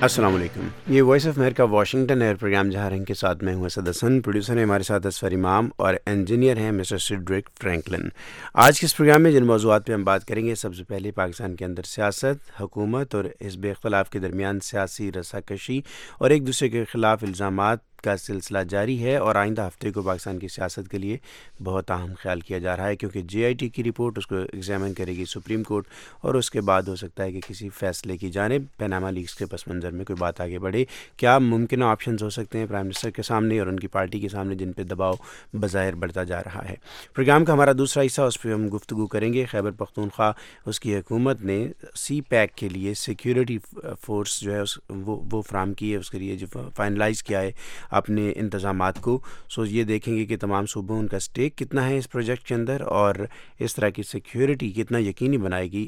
السلام علیکم. یہ voice of America Washington air program جہاں رنگ کے ساتھ میں ہوں اسد حسن. پروڈیوسر ہیں ہمارے ساتھ اسفر امام اور انجینئر ہیں مسٹر سیڈرک فرینکلن. آج کے اس پروگرام میں جن موضوعات پہ ہم بات کریں گے، سب سے پہلے پاکستان کے اندر سیاست، حکومت اور حزب اختلاف کے درمیان سیاسی رساکشی اور ایک دوسرے کے خلاف الزامات کا سلسلہ جاری ہے، اور آئندہ ہفتے کو پاکستان کی سیاست کے لیے بہت اہم خیال کیا جا رہا ہے، کیونکہ جے آئی ٹی کی رپورٹ اس کو ایگزامن کرے گی سپریم کورٹ، اور اس کے بعد ہو سکتا ہے کہ کسی فیصلے کی جانب پیناما لیکس کے پس منظر میں کوئی بات آگے بڑھے. کیا ممکنہ آپشنز ہو سکتے ہیں پرائم منسٹر کے سامنے اور ان کی پارٹی کے سامنے، جن پہ دباؤ بظاہر بڑھتا جا رہا ہے. پروگرام کا ہمارا دوسرا حصہ، اس پہ ہم گفتگو کریں گے. خیبر پختونخوا اس کی حکومت نے سی پیک کے لیے سیکیورٹی فورس جو ہے وہ فراہم کی ہے، اس کے لیے جو فائنلائز کیا ہے اپنے انتظامات کو. یہ دیکھیں گے کہ تمام صوبوں ان کا سٹیک کتنا ہے اس پروجیکٹ کے اندر، اور اس طرح کی سیکیورٹی کتنا یقینی بنائے گی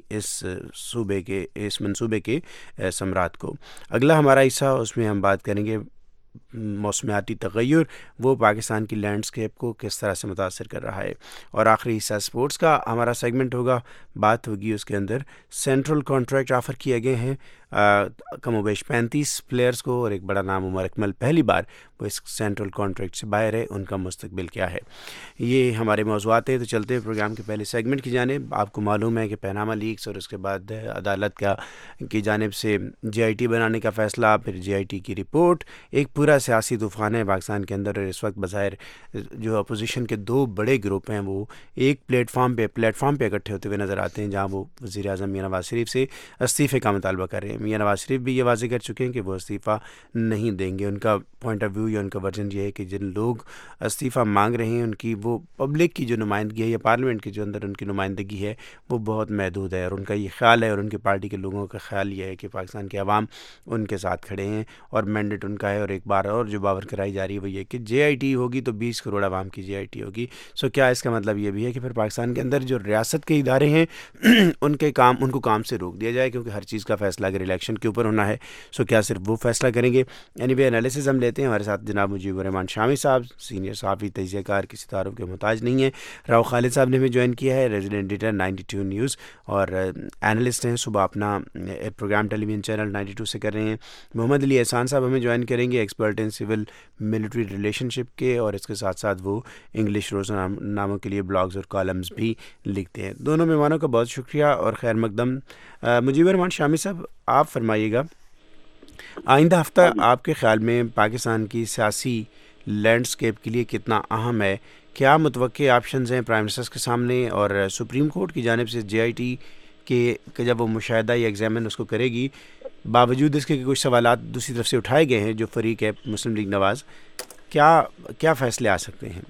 اس منصوبے کے ثمرات کو. اگلا ہمارا حصہ، اس میں ہم بات کریں گے موسمیاتی تغیر، وہ پاکستان کی لینڈسکیپ کو کس طرح سے متاثر کر رہا ہے. اور آخری حصہ سپورٹس کا ہمارا سیگمنٹ ہوگا. بات ہوگی اس کے اندر سینٹرل کانٹریکٹ آفر کیے گئے ہیں کم و بیش 35 پلیئرز کو، اور ایک بڑا نام عمر اکمل پہلی بار وہ اس سینٹرل کانٹریکٹ سے باہر ہے. ان کا مستقبل کیا ہے؟ یہ ہمارے موضوعات ہیں. تو چلتے ہیں پروگرام کے پہلے سیگمنٹ کی جانب. آپ کو معلوم ہے کہ پیناما لیکس اور اس کے بعد عدالت کی جانب سے جے آئی ٹی بنانے کا فیصلہ، پھر جے آئی ٹی کی رپورٹ، ایک پورا سیاسی طوفان ہے پاکستان کے اندر. اور اس وقت بظاہر جو اپوزیشن کے دو بڑے گروپ ہیں وہ ایک پلیٹ فارم پہ اکٹھے ہوتے ہوئے نظر آتے ہیں، جہاں وہ وزیر اعظم میاں نواز شریف سے استعفے کا مطالبہ کر رہے ہیں. میاں نواز شریف بھی یہ واضح کر چکے ہیں کہ وہ استعفیٰ نہیں دیں گے. ان کا پوائنٹ آف ویو یا ان کا ورژن یہ ہے کہ جن لوگ استعفیٰ مانگ رہے ہیں ان کی وہ پبلک کی جو نمائندگی ہے یا پارلیمنٹ کے جو اندر ان کی نمائندگی ہے وہ بہت محدود ہے. اور ان کا یہ خیال ہے، اور ان کی پارٹی کے لوگوں کا خیال یہ ہے کہ پاکستان کے عوام ان کے ساتھ کھڑے ہیں اور مینڈیٹ ان کا ہے. اور ایک بار اور جو باور کرائی جا رہی ہے وہ یہ کہ جے آئی ٹی ہوگی تو 20 کروڑ عوام کی جے آئی ٹی ہوگی. کیا اس کا مطلب یہ بھی ہے کہ پھر پاکستان کے اندر جو ریاست کے ادارے ہیں ان کو کام سے روک دیا جائے، کیونکہ ہر چیز کا فیصلہ اگر الیکشن کے اوپر ہونا ہے کیا صرف وہ فیصلہ کریں گے؟ انالیسز ہم لیتے ہیں. ہمارے ساتھ جناب مجیب الرحمان شامی صاحب، سینئر صحافی، تجزیہ کار، کسی تعارف کے محتاج نہیں ہیں. راؤ خالد صاحب نے بھی جوائن کیا ہے، ریزیڈنٹ ایڈیٹر 92 نیوز اور اینالسٹ ہیں. صبح اپنا پروگرام ٹیلی ویژن چینل 92 سے کر رہے ہیں. محمد علی احسان صاحب ہمیں جوائن کریں گے، expert in civil military relationship کے، اور اس کے ساتھ ساتھ وہ انگلش روزناموں کے لیے بلاگز اور کالمز بھی لکھتے ہیں. دونوں مہمانوں کا بہت شکریہ اور خیر مقدم. مجیب الرحمان شامی صاحب، آپ فرمائیے گا، آئندہ ہفتہ آپ کے خیال میں پاکستان کی سیاسی لینڈسکیپ کے لیے کتنا اہم ہے؟ کیا متوقع آپشنز ہیں پرائم منسٹر کے سامنے؟ اور سپریم کورٹ کی جانب سے جے آئی ٹی کے جب وہ مشاہدہ یا ایگزامن اس کو کرے گی، باوجود اس کے کچھ سوالات دوسری طرف سے اٹھائے گئے ہیں جو فریق ہے مسلم لیگ نواز، کیا فیصلے آ سکتے ہیں؟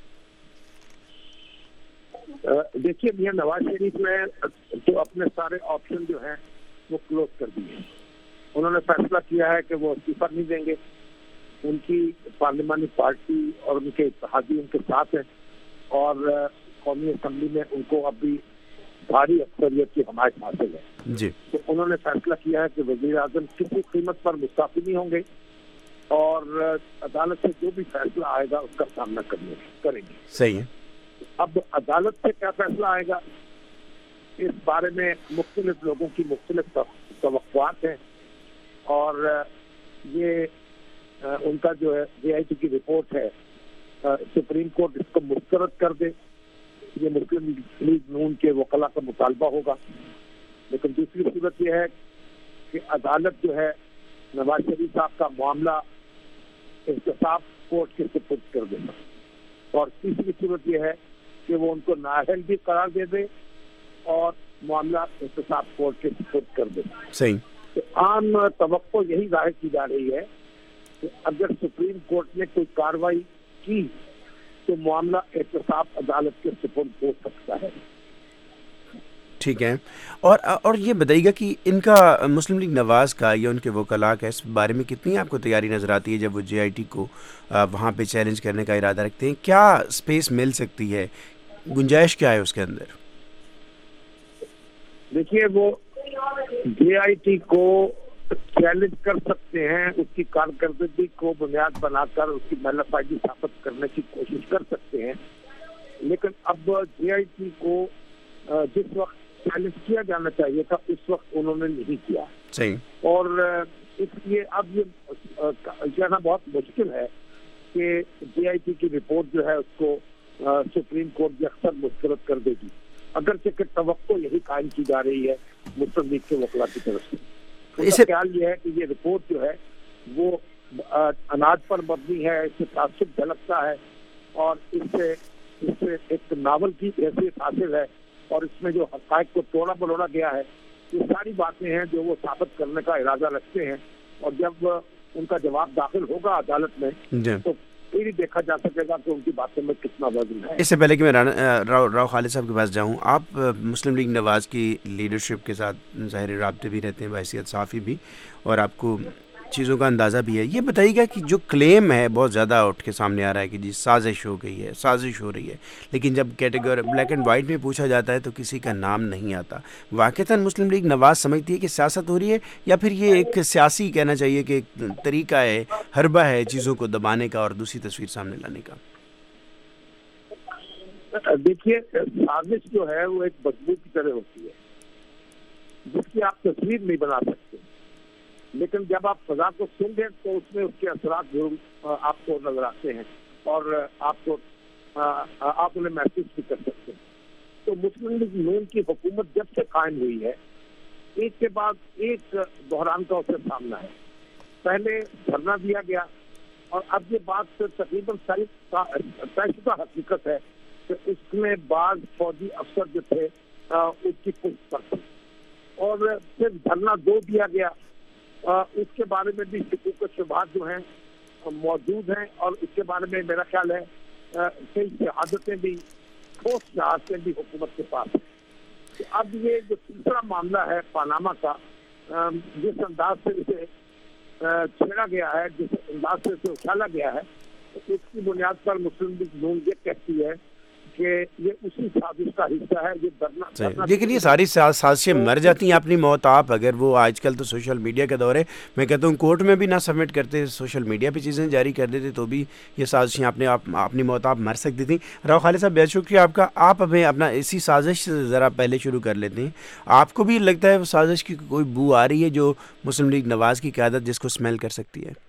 دیکھیے، میاں نواز شریف نے تو اپنے سارے آپشن جو ہیں وہ کلوز کر دیے ہیں. انہوں نے فیصلہ کیا ہے کہ وہ استعفیٰ نہیں دیں گے. ان کی پارلیمانی پارٹی اور ان کے اتحادی ان کے ساتھ ہیں، اور قومی اسمبلی میں ان کو اب بھی بھاری اکثریت کی حمایت حاصل ہے. جی، تو انہوں نے فیصلہ کیا ہے کہ وزیر اعظم کسی قیمت پر مستعفی نہیں ہوں گے، اور عدالت سے جو بھی فیصلہ آئے گا اس کا سامنا کریں گے. صحیح ہے. اب عدالت سے کیا فیصلہ آئے گا اس بارے میں مختلف لوگوں کی مختلف توقعات ہیں، اور یہ ان کا جو ہے جے آئی ٹی کی رپورٹ ہے، سپریم کورٹ اس کو مسترد کر دے، یہ مسلم لیگ نون کے وکلاء کا مطالبہ ہوگا. لیکن دوسری صورت یہ ہے کہ عدالت جو ہے نواز شریف صاحب کا معاملہ احتساب کورٹ کے سپرد کر دے گا. اور تیسری صورت یہ ہے کہ وہ ان کو نااہل بھی قرار دے دے اور معاملہ احتساب کورٹ کے سپرد کر دے. صحیح. تو عام توقع یہی ظاہر کی جا رہی ہے کہ اگر سپریم کورٹ نے کوئی کارروائی کی تو معاملہ احتساب عدالت کے سپرد ہو سکتا ہے. ٹھیک ہے. اور یہ بتائیے گا کہ ان کا مسلم لیگ نواز کا یا ان کے وکلاء کا اس بارے میں کتنی آپ کو تیاری نظر آتی ہے جب وہ جے آئی ٹی کو وہاں پہ چیلنج کرنے کا ارادہ رکھتے ہیں؟ کیا اسپیس مل سکتی ہے؟ گنجائش کیا ہے اس کے اندر؟ دیکھیے، وہ جے آئی ٹی کو چیلنج کر سکتے ہیں، اس کی کارکردگی کو بنیاد بنا کر اس کی ملافائدی ثابت کرنے کی کوشش کر سکتے ہیں. لیکن اب جے آئی ٹی کو جس وقت چیلنج کیا جانا چاہیے تھا اس وقت انہوں نے نہیں کیا. صحیح. اور اس لیے اب یہ کہنا بہت مشکل ہے کہ JIT کی رپورٹ جو ہے اس کو سپریم کورٹ بھی اکثر مسترد کر دے گی، اگرچہ کہ توقع یہی قائم کی جا رہی ہے مسلم لیگ کے وکلا کی طرف سے. اس کا خیال یہ ہے کہ یہ رپورٹ جو ہے وہ اناج پر مبنی ہے، اس سے تعصب جھلکتا ہے اور اس سے ایک ناول کی حیثیت حاصل ہے، اور اس میں جو حقائق کو توڑا مروڑا گیا ہے، یہ ساری باتیں ہیں جو وہ ثابت کرنے کا ارادہ رکھتے ہیں، اور جب ان کا جواب داخل ہوگا عدالت میں تو پھر ہی دیکھا جا سکے گا کہ ان کی باتوں میں کتنا وزن ہے. اس سے پہلے کہ میں راؤ خالد صاحب کے پاس جاؤں، آپ مسلم لیگ نواز کی لیڈرشپ کے ساتھ ظاہر رابطے بھی رہتے ہیں بحیثیت صحافی بھی، اور آپ کو چیزوں کا اندازہ بھی ہے. یہ بتائیے گا کہ جو کلیم ہے بہت زیادہ اٹھ کے سامنے آ رہا ہے کہ جی سازش ہو گئی ہے، سازش ہو رہی ہے، لیکن جب کیٹیگری بلیک اینڈ وائٹ میں پوچھا جاتا ہے تو کسی کا نام نہیں آتا. واقعتاً مسلم لیگ نواز سمجھتی ہے کہ سیاست ہو رہی ہے، یا پھر یہ ایک سیاسی کہنا چاہیے کہ ایک طریقہ ہے، حربہ ہے چیزوں کو دبانے کا اور دوسری تصویر سامنے لانے کا؟ دیکھیے، سازش جو ہے وہ ایک بدبو کی طرح ہوتی ہے جس کی آپ تصویر نہیں بنا سکتے، لیکن جب آپ فضا کو سن دیں تو اس میں اس کے اثرات ضرور آپ کو نظر آتے ہیں اور آپ انہیں محسوس بھی کر سکتے ہیں. تو مسلم لیگ نون کی حکومت جب سے قائم ہوئی ہے، ایک کے بعد ایک بحران کا اسے سامنا ہے. پہلے دھرنا دیا گیا، اور اب یہ بات تقریباً طے شدہ حقیقت ہے کہ اس میں بعض فوجی افسر جو تھے اس کی پشت پر تھے، اور پھر دھرنا دو دیا گیا. اس کے بارے میں بھی شکوک و شبہات جو ہیں موجود ہیں، اور اس کے بارے میں میرا خیال ہے کئی شہادتیں بھی، ٹھوس شہادتیں بھی حکومت کے پاس ہیں. تو اب یہ جو تیسرا معاملہ ہے پاناما کا، جس انداز سے اسے چھیڑا گیا ہے، جس انداز سے اسے اچھالا گیا ہے، اس کی بنیاد پر مسلم لیگ نون یہ کہتی ہے کہ یہ اسی سازش کا حصہ ہے. یہ دھرنا لیکن یہ ساری سازشیں مر جاتی ہیں اپنی موت آپ. اگر وہ آج کل تو سوشل میڈیا کا دور ہے، میں کہتا ہوں کورٹ میں بھی نہ سبمٹ کرتے، سوشل میڈیا پہ چیزیں جاری کر دیتے تو بھی یہ سازشیں اپنی موت آپ مر سکتی تھیں. راؤ خالد صاحب بہت شکریہ آپ کا. آپ ہمیں اپنا اسی سازش سے ذرا پہلے شروع کر لیتے ہیں. آپ کو بھی لگتا ہے وہ سازش کی کوئی بو آ رہی ہے جو مسلم لیگ نواز کی قیادت جس کو اسمیل کر سکتی ہے؟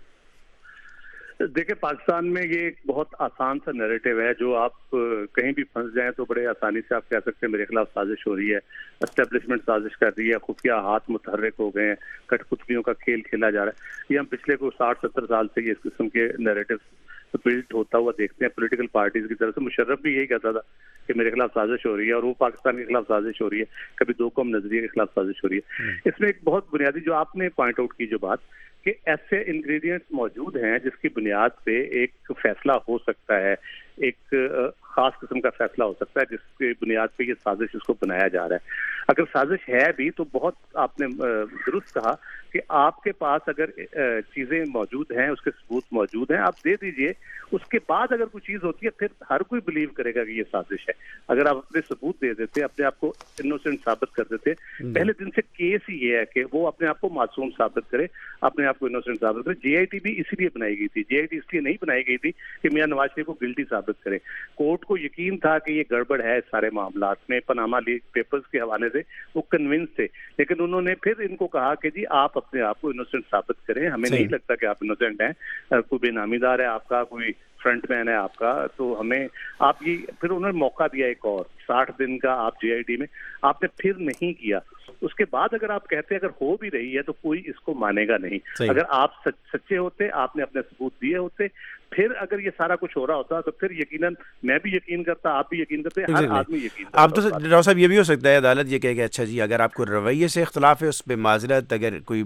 دیکھیں، پاکستان میں یہ ایک بہت آسان سا نیریٹو ہے جو آپ کہیں بھی پھنس جائیں تو بڑے آسانی سے آپ کہہ سکتے ہیں میرے خلاف سازش ہو رہی ہے، اسٹیبلشمنٹ سازش کر رہی ہے، خفیہ ہاتھ متحرک ہو گئے ہیں، کٹ پتلیوں کا کھیل کھیلا جا رہا ہے. یہ ہم پچھلے کو 60-70 سال سے اس قسم کے نیریٹو بلڈ ہوتا ہوا دیکھتے ہیں پولیٹیکل پارٹیز کی طرف سے. مشرف بھی یہی کہتا تھا کہ میرے خلاف سازش ہو رہی ہے، اور وہ پاکستان کے خلاف سازش ہو رہی ہے، کبھی دو قوم نظریے کے خلاف سازش ہو رہی ہے. اس میں ایک بہت بنیادی جو آپ نے پوائنٹ آؤٹ کی جو بات کہ ایسے انگریڈینٹس موجود ہیں جس کی بنیاد پہ ایک فیصلہ ہو سکتا ہے، ایک خاص قسم کا فیصلہ ہو سکتا ہے جس کی بنیاد پہ یہ سازش اس کو بنایا جا رہا ہے. اگر سازش ہے بھی تو بہت آپ نے درست کہا کہ آپ کے پاس اگر چیزیں موجود ہیں، اس کے ثبوت موجود ہیں، آپ دے دیجئے. اس کے بعد اگر کوئی چیز ہوتی ہے پھر ہر کوئی بلیو کرے گا کہ یہ سازش ہے. اگر آپ اپنے ثبوت دے دیتے، اپنے آپ کو انوسنٹ ثابت کر دیتے، پہلے دن سے کیس ہی یہ ہے کہ وہ اپنے آپ کو معصوم ثابت کرے، اپنے آپ کو انوسنٹ ثابت کرے. JIT بھی اسی لیے بنائی گئی تھی. JIT اس لیے نہیں بنائی گئی تھی کہ میاں نواز شریف کو گلٹی ثابت کرے. کورٹ کو یقین تھا کہ یہ گڑبڑ ہے اس سارے معاملات میں، پاناما لیک پیپرز کے حوالے سے وہ کنونس تھے، لیکن انہوں نے پھر ان کو کہا کہ جی آپ اپنے آپ کو انوسنٹ ثابت کریں، ہمیں نہیں لگتا کہ آپ انوسنٹ ہیں، کوئی بے نامی دار ہے آپ کا، کوئی فرنٹ مین ہے آپ کا، تو ہمیں آپ یہ. پھر انہوں نے موقع دیا ایک اور 60 دن کا آپ JIT میں، آپ نے پھر نہیں کیا. اس کے بعد اگر آپ کہتے اگر ہو بھی رہی ہے تو کوئی اس کو مانے گا نہیں. اگر آپ سچے ہوتے، آپ نے اپنے ثبوت دیے ہوتے، پھر اگر یہ سارا کچھ ہو رہا ہوتا تو پھر یقیناً میں بھی یقین کرتا، آپ بھی یقین کرتے، ہر آدمی یقین کرتا. آپ تو راؤ صاحب یہ بھی ہو سکتا ہے عدالت یہ کہے کہ اچھا جی اگر آپ کو رویے سے اختلاف ہے اس پہ معذرت، اگر کوئی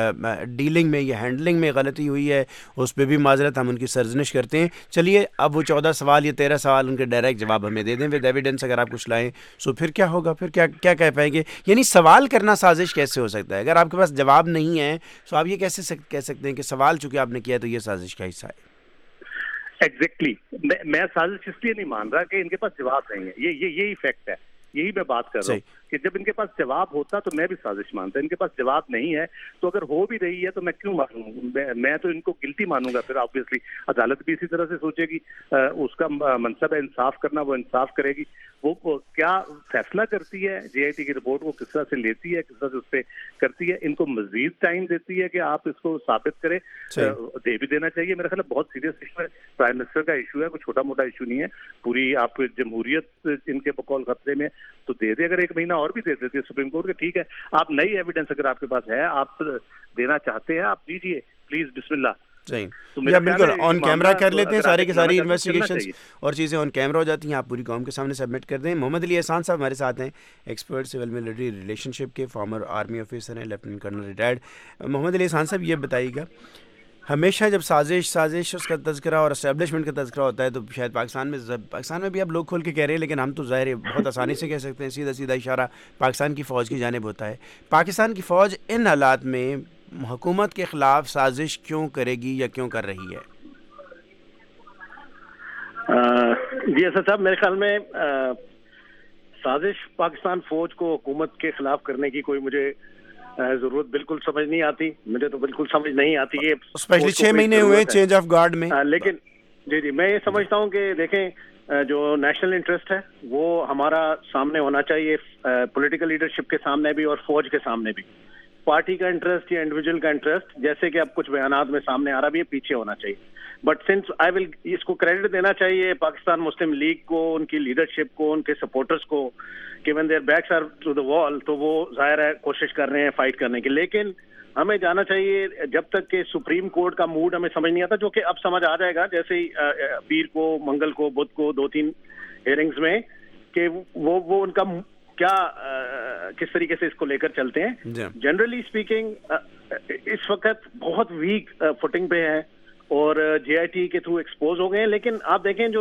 ڈیلنگ میں یا ہینڈلنگ میں غلطی ہوئی ہے اس پہ بھی معذرت، ہم ان کی سرزنش کرتے ہیں. چلیے اب وہ 14 سوال یا 13 سوال ان کے ڈائریکٹ جواب ہمیں دے دیں ود ایویڈنس. اگر آپ کچھ لائیں سو پھر کیا ہوگا، پھر کیا کہہ پائیں گے؟ یعنی سوال کرنا سازش کیسے ہو سکتا ہے؟ اگر آپ کے پاس جواب نہیں ہے تو آپ یہ کیسے کہہ سکتے ہیں کہ سوال چونکہ آپ نے کیا تو یہ سازش کا حصہ ہے؟ ایگزیکٹلی میں سازش اس لیے نہیں مان رہا کہ ان کے پاس جواب نہیں ہے. یہی فیکٹ ہے یہی میں بات کر رہا ہوں کہ جب ان کے پاس جواب ہوتا تو میں بھی سازش مانتا. ان کے پاس جواب نہیں ہے تو اگر ہو بھی رہی ہے تو میں کیوں مانوں؟ میں تو ان کو گلٹی مانوں گا. پھر آبویسلی عدالت بھی اسی طرح سے سوچے گی, اس کا منصب ہے انصاف کرنا, وہ انصاف کرے گی. وہ کیا فیصلہ کرتی ہے جے آئی ٹی کی رپورٹ کو کس طرح سے لیتی ہے, کس طرح سے اس پہ کرتی ہے, ان کو مزید ٹائم دیتی ہے کہ آپ اس کو ثابت کریں, دے بھی دینا چاہیے. میرا خیال ہے بہت سیریس ایشو ہے, پرائم منسٹر کا ایشو ہے, کوئی چھوٹا موٹا ایشو نہیں ہے. پوری آپ جمہوریت ان کے بقول خطرے میں تو دے دے, اگر 1 مہینہ اور بھی دے دیتے سپریم کورٹ کے, ٹھیک ہے. آپ نئی ایویڈنس اگر آپ کے پاس ہے, آپ دینا چاہتے ہیں, آپ دیجیے پلیز, بسم اللہ. بالکل آن کیمرہ کر لیتے ہیں, سارے کے ساری انویسٹیگیشنز اور چیزیں آن کیمرہ ہو جاتی ہیں, آپ پوری قوم کے سامنے سبمٹ کر دیں. محمد علی احسان صاحب ہمارے ساتھ ہیں, expert civil military relationship کے, فارمر آرمی آفیسر ہیں, lieutenant colonel retired. Muhammad Ali Ahsan صاحب یہ بتائیے گا, ہمیشہ جب سازش اس کا تذکرہ اور اسٹیبلشمنٹ کا تذکرہ ہوتا ہے تو شاید پاکستان میں بھی آپ لوگ کھول کے کہہ رہے ہیں, لیکن ہم تو ظاہر ہے بہت آسانی سے کہہ سکتے ہیں, سیدھا اشارہ پاکستان کی فوج کی جانب ہوتا ہے. پاکستان کی فوج ان حالات میں حکومت کے خلاف سازش کیوں کرے گی یا کیوں کر رہی ہے؟ جی اسد صاحب, میرے خیال میں سازش پاکستان فوج کو حکومت کے خلاف کرنے کی کوئی مجھے ضرورت بالکل سمجھ نہیں آتی. مجھے تو بالکل سمجھ نہیں آتی ہے, اسپیشلی 6 مہینے ہوئے چینج آف گارڈ میں. لیکن جی میں یہ سمجھتا ہوں کہ دیکھیں, جو نیشنل انٹرسٹ ہے وہ ہمارا سامنے ہونا چاہیے, پولیٹیکل لیڈرشپ کے سامنے بھی اور فوج کے سامنے بھی. پارٹی کا انٹرسٹ یا انڈیویجول کا انٹرسٹ, جیسے کہ اب کچھ بیانات میں سامنے آ رہا بھی ہے, پیچھے ہونا چاہیے. بٹ سنس آئی ول اس کو کریڈٹ دینا چاہیے پاکستان مسلم لیگ کو, ان کی لیڈرشپ کو, ان کے سپورٹرز کو, کہ when their backs are to the wall, تو وہ ظاہر ہے کوشش کر رہے ہیں فائٹ کرنے کی. لیکن ہمیں جانا چاہیے جب تک کہ سپریم کورٹ کا موڈ ہمیں سمجھ نہیں آتا, جو کہ اب سمجھ آ جائے گا جیسے ہی پیر کو, منگل کو, بدھ کو 2-3 ہیئرنگز میں, کہ وہ ان کا کیا کس طریقے سے اس کو لے کر چلتے ہیں. جنرلی اسپیکنگ اس وقت بہت ویک فوٹنگ پہ ہے اور جے آئی ٹی کے تھرو ایکسپوز ہو گئے ہیں. لیکن آپ دیکھیں جو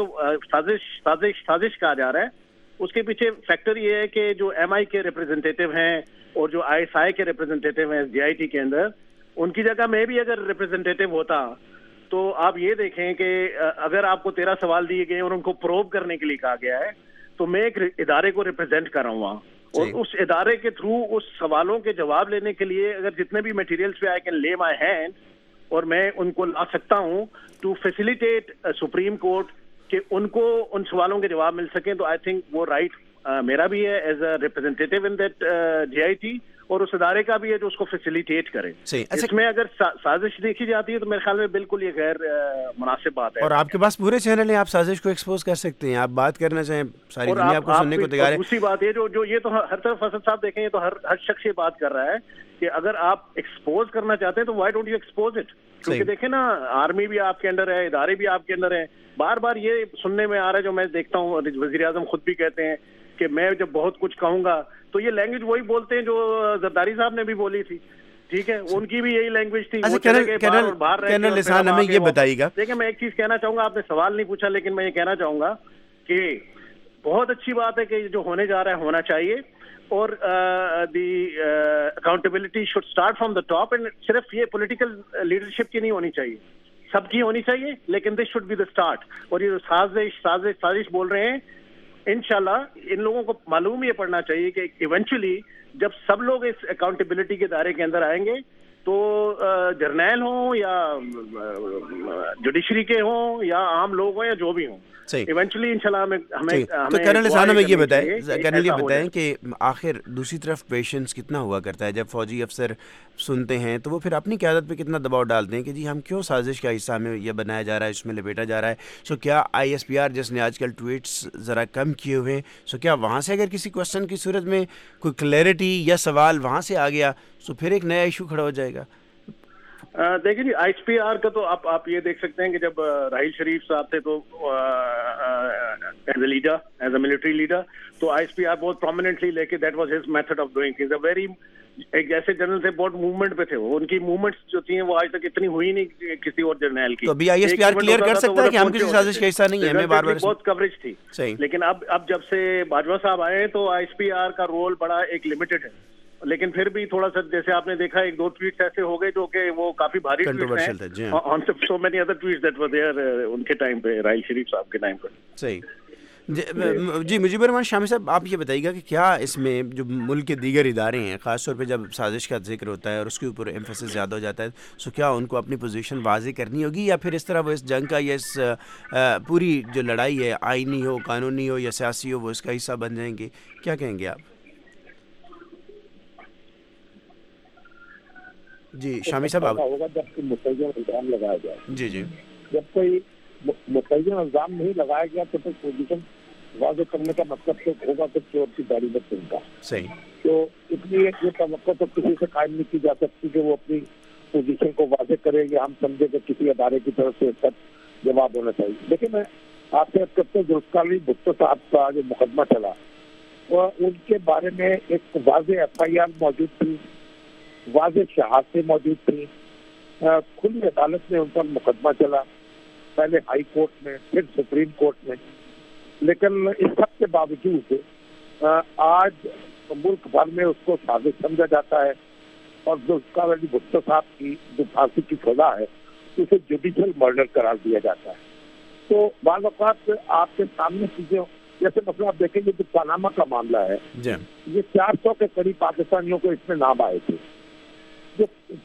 سازش کہا جا رہا ہے, اس کے پیچھے فیکٹر یہ ہے کہ جو ایم آئی کے ریپرزینٹیٹیو ہیں اور جو آئی ایس آئی کے ریپرزینٹیٹیو ہیں جے آئی ٹی کے اندر, ان کی جگہ میں بھی اگر ریپرزینٹیٹیو ہوتا تو آپ یہ دیکھیں کہ اگر آپ کو 13 سوال دیے گئے اور ان کو پروب کرنے کے لیے کہا گیا ہے, تو میں ایک ادارے کو ریپرزینٹ کر رہا ہوں وہاں, اور اس ادارے کے تھرو اس سوالوں کے جواب لینے کے لیے اگر جتنے بھی میٹیریلز پہ آئی کین لے مائی ہینڈ, اور میں ان کو لا سکتا ہوں ٹو فیسیلیٹیٹ سپریم کورٹ کہ ان کو ان سوالوں کے جواب مل سکیں, تو آئی تھنک وہ رائٹ میرا بھی ہے as a representative in that J I T, اور اس ادارے کا بھی ہے جو اس کو فیسیلیٹیٹ کرے. اس میں اگر سازش دیکھی جاتی ہے تو میرے خیال میں بالکل یہ غیر مناسب بات ہے. اور آپ کے پاس پورے چینل ہیں, آپ سازش کو ایکسپوز کر سکتے ہیں, آپ بات کرنا چاہیں ساری دنیا کو سننے کو تیار ہے. دوسری بات یہ جو یہ تو ہر طرف اسد صاحب دیکھیں, یہ تو ہر شخص یہ بات کر رہا ہے کہ اگر آپ ایکسپوز کرنا چاہتے ہیں تو why don't you expose it. کیونکہ دیکھیں نا, آرمی بھی آپ کے انڈر ہے, ادارے بھی آپ کے اندر ہیں. بار بار یہ سننے میں آ رہا ہے, جو میں دیکھتا ہوں وزیر اعظم خود بھی کہتے ہیں کہ میں جب بہت کچھ کہوں گا, تو یہ لینگویج وہی بولتے ہیں جو زرداری صاحب نے بھی بولی تھی, ٹھیک ہے, ان کی بھی یہی لینگویج تھی. کیرنل لسان ہمیں یہ بتائیے گا. دیکھیں میں ایک چیز کہنا چاہوں گا, آپ نے سوال نہیں پوچھا لیکن میں یہ کہنا چاہوں گا کہ بہت اچھی بات ہے کہ جو ہونے جا رہا ہے ہونا چاہیے, اور the accountability should start from the top. And صرف یہ پولیٹیکل لیڈرشپ کی نہیں ہونی چاہیے, سب کی ہونی چاہیے, لیکن this should be the start. اور یہ سازش بول رہے ہیں, انشاءاللہ ان لوگوں کو معلوم یہ پڑنا چاہیے کہ ایونچولی جب سب لوگ اس اکاؤنٹیبلٹی کے دائرے کے اندر آئیں گے, تو جرنیل ہوں یا جوڈیشری کے ہوں یا عام لوگ ہوں یا جو بھی ہوں, ایونچولی انشاءاللہ ہمیں تو کرنل صاحب ہمیں یہ بتائیں کہ آخر دوسری طرف پیشنس کتنا ہوا کرتا ہے جب فوجی افسر سنتے ہیں, تو وہ پھر اپنی قیادت پہ کتنا دباؤ ڈالتے ہیں کہ جی ہم کیوں سازش کا حصہ ہمیں یہ بنایا جا رہا ہے, اس میں لپیٹا جا رہا ہے. سو کیا آئی ایس پی آر جس نے آج کل ٹویٹس ذرا کم کیے ہوئے ہیں, سو کیا وہاں سے اگر کسی کوشچن کی صورت میں کوئی کلیئرٹی یا سوال وہاں سے آ گیا, سو پھر ایک نیا ایشو کھڑا ہو جائے گا؟ دیکھیں جی, آئی ایس پی آر کا تو آپ یہ دیکھ سکتے ہیں کہ جب راحیل شریف صاحب تھے تو as a leader, as a military leader, تو آئی ایس پی آر بہت پرومیننٹلی لے کے that was his method of doing things. Very ایک ایسے جنرل سے بہت موومنٹ پہ تھے, ان کی موومنٹس جو تھی وہ آج تک اتنی ہوئی نہیں کسی اور جرنیل کی. تو ابھی I S P R clear کر سکتا ہے کہ ہم کسی سازش کا حصہ نہیں ہیں, ہمیں بار بار بہت کوریج تھی. لیکن اب جب سے باجوہ صاحب آئے تو آئی ایس پی آر کا رول بڑا ایک لمیٹڈ ہے, لیکن پھر بھی تھوڑا سا جیسے آپ نے دیکھا 1-2 ٹویٹس ایسے ہو گئے جو کہ وہ کافی بھاری ٹویٹس ہیں, on so many other tweets that were there ان کے ٹائم پہ, راحیل شریف صاحب کے ٹائم پہ. صحیح. جی مجیب الرحمان شامی صاحب، آپ یہ بتائیے گا کہ کیا اس میں جو ملک کے دیگر ادارے ہیں، خاص طور پہ جب سازش کا ذکر ہوتا ہے اور اس کے اوپر ایمفیسس زیادہ ہو جاتا ہے، سو کیا ان کو اپنی پوزیشن واضح کرنی ہوگی، یا پھر اس طرح وہ اس جنگ کا یا اس پوری جو لڑائی ہے، آئینی ہو، قانونی ہو یا سیاسی ہو، وہ اس کا حصہ بن جائیں گے؟ کیا کہیں گے آپ؟ جی شامی صاحب آپ. ہوگا جب کوئی متعین الزام لگایا جائے. جی جی. جب کوئی متعین الزام نہیں لگایا گیا تو پھر پوزیشن واضح کرنے کا مطلب تو ہوگا کہ چور کی داڑھی میں چنتا. صحیح. تو اس لیے یہ توقع تو کسی سے قائم نہیں کی جا سکتی کہ وہ اپنی پوزیشن کو واضح کرے یا ہم سمجھے کہ کسی ادارے کی طرف سے اس کا جواب ہونا چاہیے. لیکن میں آپ سے کرتے ذوالفقار بھٹو صاحب کا جو مقدمہ چلا وہ ان کے بارے میں ایک واضح FIR موجود تھی، واضح شہادتیں موجود تھیں، کھلی عدالت میں ان پر مقدمہ چلا، پہلے ہائی کورٹ میں پھر سپریم کورٹ میں. لیکن اس سب کے باوجود آج ملک بھر میں اس کو سازش سمجھا جاتا ہے اور ذوالفقار علی بھٹو صاحب کی جو پھانسی کی سزا ہے اسے جوڈیشل مرڈر قرار دیا جاتا ہے. تو بعض اوقات آپ کے سامنے چیزیں جیسے مثلا آپ دیکھیں گے جو پاناما کا معاملہ ہے، یہ 400 کے قریب پاکستانیوں کو اس میں نام آئے تھے. جو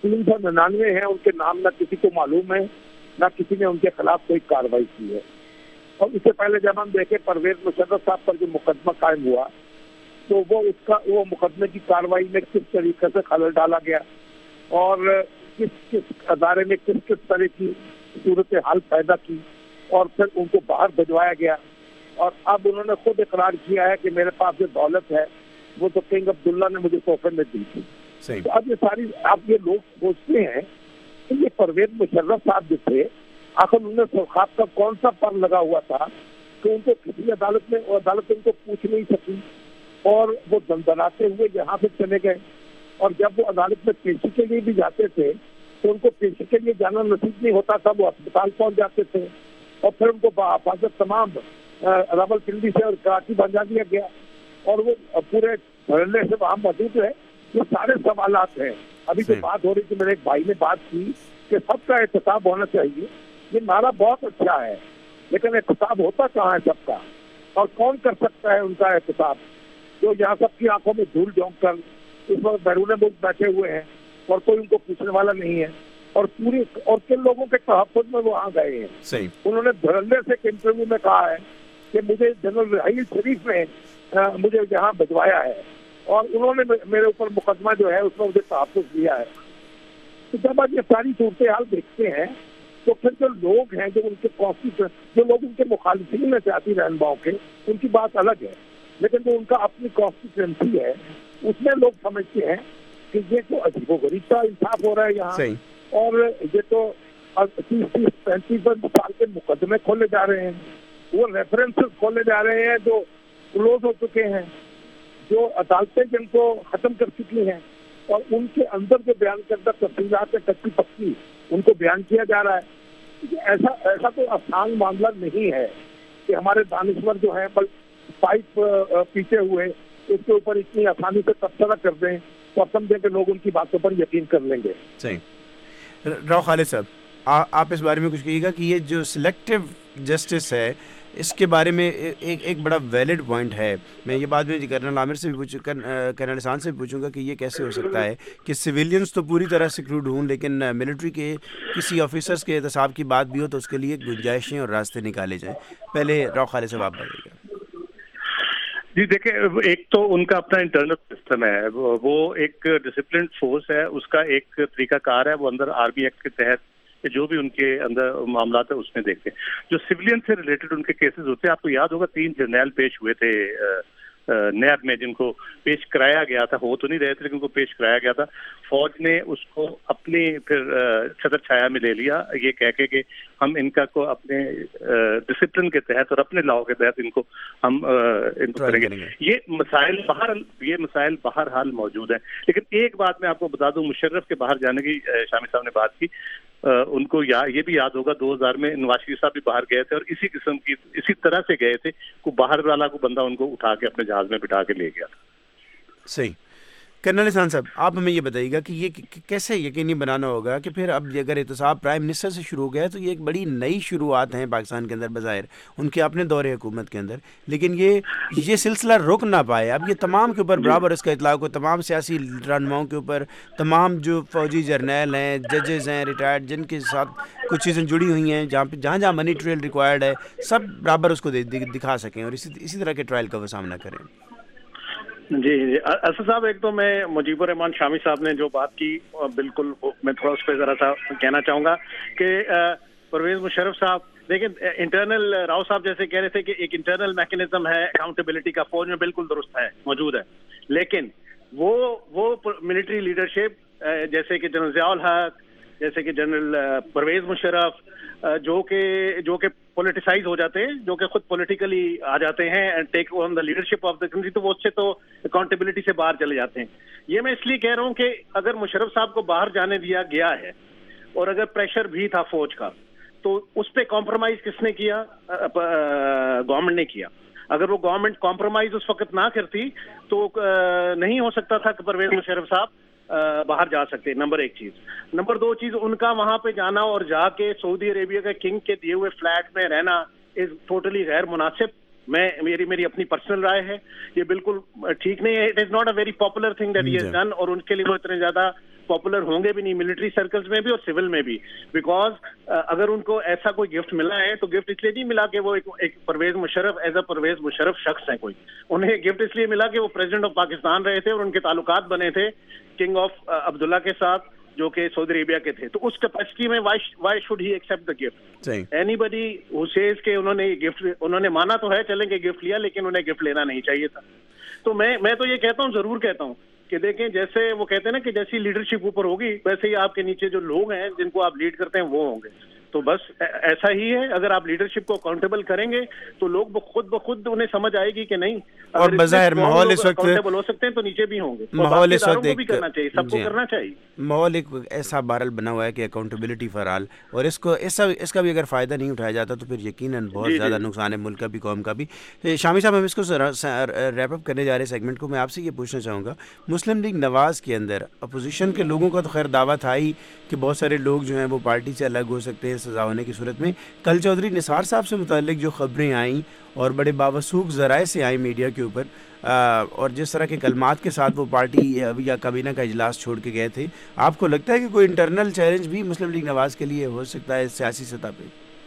399 ہیں ان کے نام نہ کسی کو معلوم ہے، نہ کسی نے ان کے خلاف کوئی کارروائی کی ہے. اور اس سے پہلے جب ہم دیکھیں پرویز مشرف صاحب پر جو مقدمہ قائم ہوا تو وہ مقدمے کی کارروائی میں کس طریقے سے خلل ڈالا گیا اور کس ادارے میں کس طرح کی صورتحال پیدا کی اور پھر ان کو باہر بھجوایا گیا. اور اب انہوں نے خود اقرار کیا ہے کہ میرے پاس جو دولت ہے وہ تو کنگ عبداللہ نے مجھے تحفے میں دی تھی. تو اب یہ ساری آپ یہ لوگ سوچتے ہیں کہ یہ پرویز مشرف صاحب جو تھے آخر انہوں نے سرخاب کا کون سا پر لگا ہوا تھا کہ ان کو کسی عدالت ان کو پوچھ نہیں سکی اور وہ دندناتے ہوئے یہاں سے چلے گئے. اور جب وہ عدالت میں پیشی کے لیے بھی جاتے تھے تو ان کو پیشی کے لیے جانا نصیب نہیں ہوتا تھا، وہ اسپتال پہنچ جاتے تھے اور پھر ان کو بحفاظت تمام راولپنڈی سے اور کراچی بھجا دیا گیا اور وہ پورے دھرنے سے وہاں موجود ہے. یہ سارے سوالات ہیں. ابھی جو بات ہو رہی تھی، میرے ایک بھائی نے بات کی کہ سب کا احتساب ہونا چاہیے. یہ نعرہ بہت اچھا ہے لیکن احتساب ہوتا کہاں ہے سب کا، اور کون کر سکتا ہے ان کا احتساب؟ جو یہاں سب کی آنکھوں میں دھول جھونک کر اس وقت بیرون ملک بیٹھے ہوئے ہیں اور کوئی ان کو پوچھنے والا نہیں ہے اور کن لوگوں کے تحفظ میں وہ آ گئے ہیں. انہوں نے دھڑلے سے ایک انٹرویو میں کہا ہے کہ مجھے جنرل رحیل شریف نے مجھے یہاں بھجوایا ہے اور انہوں نے میرے اوپر مقدمہ جو ہے اس میں مجھے تحفظ دیا ہے. تو جب آپ یہ ساری صورتحال دیکھتے ہیں تو پھر جو لوگ ہیں جو ان کے جو لوگ ان کے مخالفین ہیں سیاسی رہنماؤں کے، ان کی بات الگ ہے، لیکن جو ان کا اپنی کانسٹیٹوئنسی ہے اس میں لوگ سمجھتے ہیں کہ یہ تو عجیب و غریب کا انصاف ہو رہا ہے یہاں. اور یہ تو 30-35 سال کے مقدمے کھولے جا رہے ہیں، وہ ریفرنسز کھولے جا رہے ہیں جو کلوز ہو چکے ہیں، جو عدالتیں جن کو ختم کر چکی ہیں، اور ان کے اندر جو بیان کردہ تفصیلات کچی پکی ان کو بیان کیا جا رہا ہے. ایسا تو آسان معاملہ نہیں ہے کہ ہمارے دانشور جو ہیں بل پائپ پیچھے ہوئے اس کے اوپر اتنی آسانی سے تبصرہ کر دیں تو سمجھیں کہ لوگ ان کی باتوں پر یقین کر لیں گے. صحیح. راؤ خالد صاحب، آپ اس بارے میں کچھ کہیے گا کہ یہ جو سلیکٹو جسٹس ہے اس کے بارے میں ایک بڑا ویلڈ پوائنٹ ہے. میں یہ بات بھی کرنل عامر سے بھی کرنل احسان سے بھی پوچھوں گا کہ یہ کیسے ہو سکتا ہے کہ سویلینز تو پوری طرح سیکیورڈ ہوں لیکن ملٹری کے کسی آفیسرز کے احتساب کی بات بھی ہو تو اس کے لیے گنجائشیں اور راستے نکالے جائیں. پہلے راؤ خالد صاحب آپ بتائیے گا. جی دیکھیں، ایک تو ان کا اپنا انٹرنل سسٹم ہے، وہ ایک ڈسپلنڈ فورس ہے، اس کا ایک طریقہ کار ہے، وہ اندر آرمی ایکٹ کے تحت جو بھی ان کے اندر معاملات ہیں اس میں دیکھتے ہیں. جو سویلین سے ریلیٹڈ ان کے کیسز ہوتے ہیں، آپ کو یاد ہوگا 3 جرنیل پیش ہوئے تھے نیب میں جن کو پیش کرایا گیا تھا، ہو تو نہیں رہے تھے لیکن ان کو پیش کرایا گیا تھا. فوج نے اس کو اپنی پھر چھتر چھایا میں لے لیا یہ کہہ کے کہ ہم ان کا کو اپنے ڈسپلن کے تحت اور اپنے لاؤ کے تحت ان کو کریں گے. یہ مسائل بہرحال موجود ہیں. لیکن ایک بات میں آپ کو بتا دوں، مشرف کے باہر جانے کی شامی صاحب نے بات کی، ان کو یہ بھی یاد ہوگا 2000 میں نواز شریف صاحب بھی باہر گئے تھے اور اسی طرح سے گئے تھے، کو باہر والا کو بندہ ان کو اٹھا کے اپنے جہاز میں بٹھا کے لے گیا. صحیح. کرنل احسان صاحب آپ ہمیں یہ بتائیے گا کہ یہ کیسے یقینی بنانا ہوگا کہ پھر اب اگر احتساب پرائم منسٹر سے شروع ہو گیا ہے تو یہ ایک بڑی نئی شروعات ہیں پاکستان کے اندر بظاہر ان کے اپنے دور حکومت کے اندر، لیکن یہ سلسلہ رک نہ پائے، اب یہ تمام کے اوپر برابر اس کا اطلاق ہو، تمام سیاسی رہنماؤں کے اوپر، تمام جو فوجی جرنیل ہیں، ججز ہیں ریٹائرڈ، جن کے ساتھ کچھ چیزیں جڑی ہوئی ہیں، جہاں منی ٹریل ریکوائرڈ ہے، سب برابر اس کو دکھا سکیں اور اسی طرح کے ٹرائل کا وہ سامنا کریں۔ جی اسد صاحب، ایک تو میں مجیب الرحمان شامی صاحب نے جو بات کی بالکل میں تھوڑا اس پہ ذرا سا کہنا چاہوں گا کہ پرویز مشرف صاحب دیکھیں انٹرنل راؤ صاحب جیسے کہہ رہے تھے کہ ایک انٹرنل میکینزم ہے اکاؤنٹیبلٹی کا فوج میں، بالکل درست ہے، موجود ہے، لیکن وہ ملٹری لیڈرشپ جیسے کہ جنرل ضیاء الحق، جیسے کہ جنرل پرویز مشرف جو کہ پولیٹیسائز ہو جاتے ہیں، جو کہ خود پولیٹیکلی آ جاتے ہیں and take on the leadership of the country, تو وہ اس سے تو اکاؤنٹیبلٹی سے باہر چلے جاتے ہیں۔ یہ میں اس لیے کہہ رہا ہوں کہ اگر مشرف صاحب کو باہر جانے دیا گیا ہے اور اگر پریشر بھی تھا فوج کا، تو اس پہ کمپرومائز کس نے کیا؟ گورنمنٹ نے کیا۔ اگر وہ گورنمنٹ کمپرومائز اس وقت نہ کرتی تو نہیں ہو سکتا تھا کہ پرویز مشرف صاحب باہر جا سکتے، نمبر ایک چیز۔ نمبر دو چیز، ان کا وہاں پہ جانا اور جا کے سعودی عربیہ کے کنگ کے دیے ہوئے فلیٹ میں رہنا از ٹوٹلی غیر مناسب۔ میری اپنی پرسنل رائے ہے، یہ بالکل ٹھیک نہیں ہے۔ It is not a very popular thing that he has done, اور ان کے لیے وہ اتنے زیادہ پاپولر ہوں گے بھی نہیں ملٹری سرکلز میں بھی اور سول میں بھی، بیکاز اگر ان کو ایسا کوئی گفٹ ملا ہے تو گفٹ اس لیے نہیں ملا کہ وہ ایک پرویز مشرف ایز اے پرویز مشرف شخص ہے کوئی، انہیں گفٹ اس لیے ملا کہ وہ پریزیڈنٹ آف پاکستان رہے تھے اور ان کے تعلقات بنے تھے کنگ آف عبداللہ کے ساتھ جو کہ سعودی عربیہ کے تھے، تو اس کیپیسٹی میں why should he accept the gift? Anybody who says کہ انہوں نے مانا تو ہے چلیں کہ گفٹ لیا، لیکن انہیں گفٹ لینا نہیں چاہیے تھا۔ تو میں تو یہ کہتا ہوں، ضرور کہتا ہوں کہ دیکھیں جیسے وہ کہتے ہیں نا کہ جیسی لیڈرشپ اوپر ہوگی ویسے ہی آپ کے نیچے جو لوگ ہیں جن کو آپ لیڈ کرتے ہیں وہ ہوں گے، تو بس ایسا ہی ہے۔ اگر آپ لیڈرشپ کو اکاؤنٹیبل کریں گے تو لوگ خود بخود انہیں سمجھ آئے گی کہ نہیں، اور بظاہر ماحول اس وقت اکاؤنٹیبل ہو سکتے ہیں تو نیچے بھی ہوں گے، ماحول اس وقت بھی کرنا چاہیے، سب کو کرنا چاہیے۔ ماحول ایک ایسا بہرحال بنا ہوا ہے کہ اکاؤنٹیبلٹی فار آل، اور اس کا بھی اگر فائدہ نہیں اٹھایا جاتا تو پھر یقیناً بہت زیادہ نقصان ہے ملک کا بھی، قوم کا بھی۔ شامی صاحب، ہم اس کو ریپ اپ کرنے جا رہے سیگمنٹ کو، میں آپ سے یہ پوچھنا چاہوں گا، مسلم لیگ نواز کے اندر اپوزیشن کے لوگوں کا تو خیر دعویٰ تھا ہی کہ بہت سارے لوگ جو ہیں وہ پارٹی سے الگ ہو سکتے ہیں سزا ہونے کی صورت میں۔ کل چودھری نثار صاحب سے متعلق جو خبریں آئیں اور بڑے باوثوق ذرائع سے آئیں میڈیا کے اوپر، اور جس طرح کے کلمات کے ساتھ وہ پارٹی یا کابینہ کا اجلاس چھوڑ کے گئے تھے، آپ کو لگتا ہے کہ کوئی انٹرنل چیلنج بھی مسلم لیگ نواز کے لیے ہو سکتا ہے سیاسی سطح پہ؟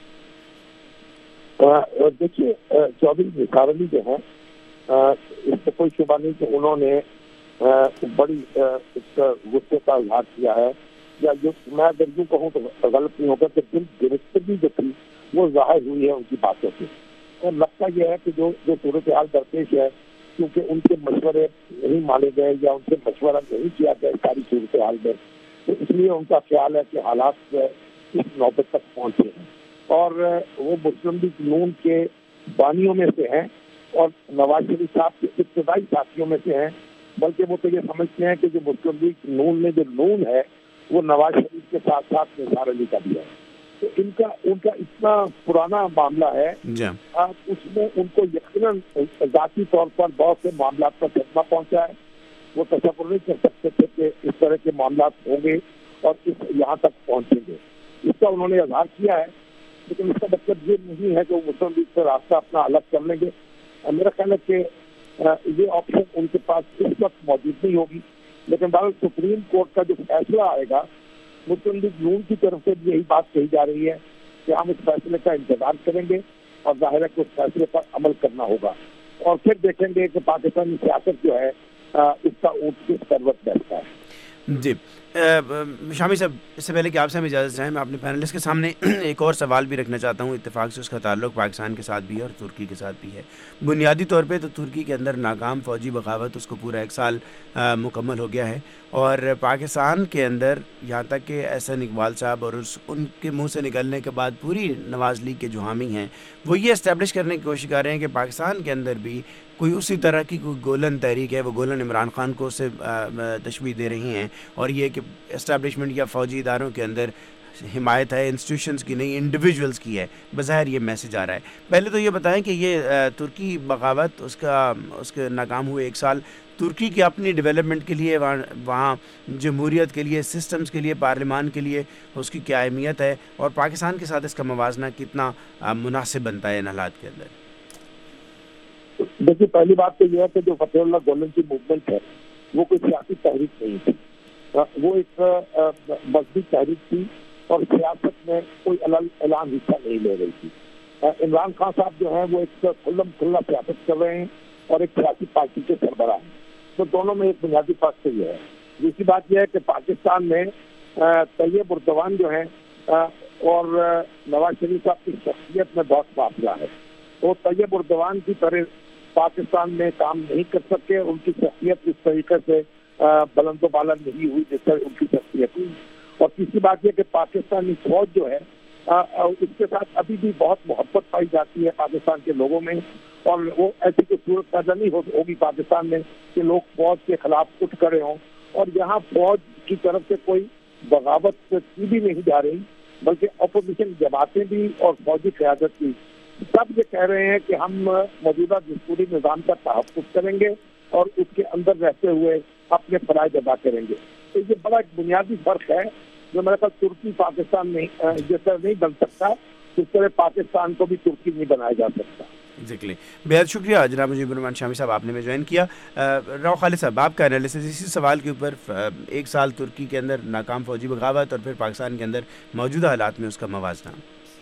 دیکھیے چودھری نثار علی جو ہے اس سے کوئی شبہ نہیں کہ انہوں نے بڑی غصے کا اظہار کیا ہے، یا جو میں اگر یوں کہوں تو غلط نہیں ہوگا کہ دل گرفتگی جو تھی وہ ظاہر ہوئی ہے ان کی باتوں سے، اور لگتا یہ ہے کہ جو صورتحال درپیش ہے کیونکہ ان کے مشورے نہیں مانے گئے یا ان سے مشورہ نہیں کیا گیا ساری صورتحال میں، تو اس لیے ان کا خیال ہے کہ حالات اس نوبت تک پہنچے ہیں، اور وہ مسلم لیگ نون کے بانیوں میں سے ہیں اور نواز شریف صاحب کے ابتدائی ساتھیوں میں سے ہیں، بلکہ وہ تو یہ سمجھتے ہیں کہ جو مسلم لیگ نون میں جو نون ہے وہ نواز شریف کے ساتھ ساتھ نثار علی کا بھی ہے، تو ان کا اتنا پرانا معاملہ ہے، اس میں ان کو یقیناً ذاتی طور پر بہت سے معاملات پر صدمہ پہنچا ہے، وہ تصور نہیں کر سکتے تھے کہ اس طرح کے معاملات ہوں گے اور یہاں تک پہنچیں گے، اس کا انہوں نے اظہار کیا ہے، لیکن اس کا مطلب یہ نہیں ہے کہ وہ مسلم لیگ سے راستہ اپنا الگ کر لیں گے۔ میرا خیال ہے کہ یہ آپشن ان کے پاس اس وقت موجود نہیں ہوگی، لیکن بہرحال سپریم کورٹ کا جو فیصلہ آئے گا، مسلم لیگ نون کی طرف سے بھی یہی بات کہی جا رہی ہے کہ ہم اس فیصلے کا انتظار کریں گے اور ظاہر ہے کہ اس فیصلے پر عمل کرنا ہوگا، اور پھر دیکھیں گے کہ پاکستانی سیاست جو ہے اس کا اونٹ کس کروٹ بیٹھتا ہے۔ جی شامی صاحب، اس سے پہلے کہ آپ سے ہم اجازت چاہیں، میں اپنے پینلسٹ کے سامنے ایک اور سوال بھی رکھنا چاہتا ہوں، اتفاق سے اس کا تعلق پاکستان کے ساتھ بھی ہے اور ترکی کے ساتھ بھی ہے۔ بنیادی طور پہ تو ترکی کے اندر ناکام فوجی بغاوت، اس کو پورا 1 سال مکمل ہو گیا ہے، اور پاکستان کے اندر یہاں تک کہ احسن اقبال صاحب اور ان کے منہ سے نکلنے کے بعد پوری نواز لیگ کے جو حامی ہیں وہ یہ اسٹیبلش کرنے کی کوشش کر رہے ہیں کہ پاکستان کے اندر بھی کوئی اسی طرح کی کوئی گولن تحریک ہے، وہ گولن عمران خان کو سے تشبیہ دے رہی ہیں، اور یہ کہ اسٹیبلشمنٹ یا فوجی اداروں کے اندر حمایت ہے انسٹیٹیوشنز کی نہیں انڈیویجولز کی ہے. بظاہر یہ میسج آ رہا ہے. پہلے تو یہ بتائیں کہ یہ ترکی بغاوت اس کے ناکام ہوئے 1 سال ترکی کی اپنی ڈیولپمنٹ کے لیے وہاں جمہوریت کے لیے سسٹمز کے لیے پارلیمان کے لیے اس کی کیا اہمیت ہے اور پاکستان کے ساتھ اس کا موازنہ کتنا مناسب بنتا ہے ان حالات کے اندر؟ دیکھیے پہلی بات تو یہ ہے کہ جو فتح اللہ گولن کی موومنٹ ہے وہ کوئی سیاسی تحریک نہیں تھی, وہ ایک مذہبی تحریک تھی اور سیاست میں کوئی اعلان حصہ نہیں لے رہی تھی. عمران خان صاحب جو ہیں وہ ایک کھلم کھلا سیاست کر رہے ہیں اور ایک سیاسی پارٹی کے سربراہ ہیں, تو دونوں میں ایک بنیادی فرق تو یہ ہے. دوسری بات یہ ہے کہ پاکستان میں طیب اردوان جو ہیں اور نواز شریف صاحب کی شخصیت میں بہت فاصلہ ہے. وہ طیب اردوان کی طرح پاکستان میں کام نہیں کر سکتے, ان کی شخصیت اس طریقے سے بلند و بالا نہیں ہوئی جس طرح ان کی شخصیت ہوئی. اور تیسری بات یہ کہ پاکستانی فوج جو ہے اس کے ساتھ ابھی بھی بہت محبت پائی جاتی ہے پاکستان کے لوگوں میں, اور وہ ایسی کوئی صورت پیدا نہیں ہوگی پاکستان میں کہ لوگ فوج کے خلاف اٹھ کھڑے ہوں. اور یہاں فوج کی طرف سے کوئی بغاوت کی بھی نہیں جا رہی, بلکہ اپوزیشن جماعتیں بھی اور فوجی قیادت بھی سب یہ کہہ رہے ہیں کہ ہم موجودہ دستوری نظام کا تحفظ کریں گے اور اس کے اندر رہتے ہوئے اپنے فرائض ادا کریں گے. تو یہ بڑا ایک بنیادی فرق ہے جو میرے خیال ترکی پاکستان نہیں جس طرح نہیں بن سکتا اس طرح پاکستان کو بھی ترکی نہیں بنایا جا سکتا. ایگزیکٹلی. بہت شکریہ جناب مجیب الرحمان شامی صاحب, آپ نے میں جوائن کیا. راؤ خالد صاحب, آپ کا انالیسس اسی سوال کے اوپر 1 سال ترکی کے اندر ناکام فوجی بغاوت اور پھر پاکستان کے اندر موجودہ حالات میں اس کا موازنہ.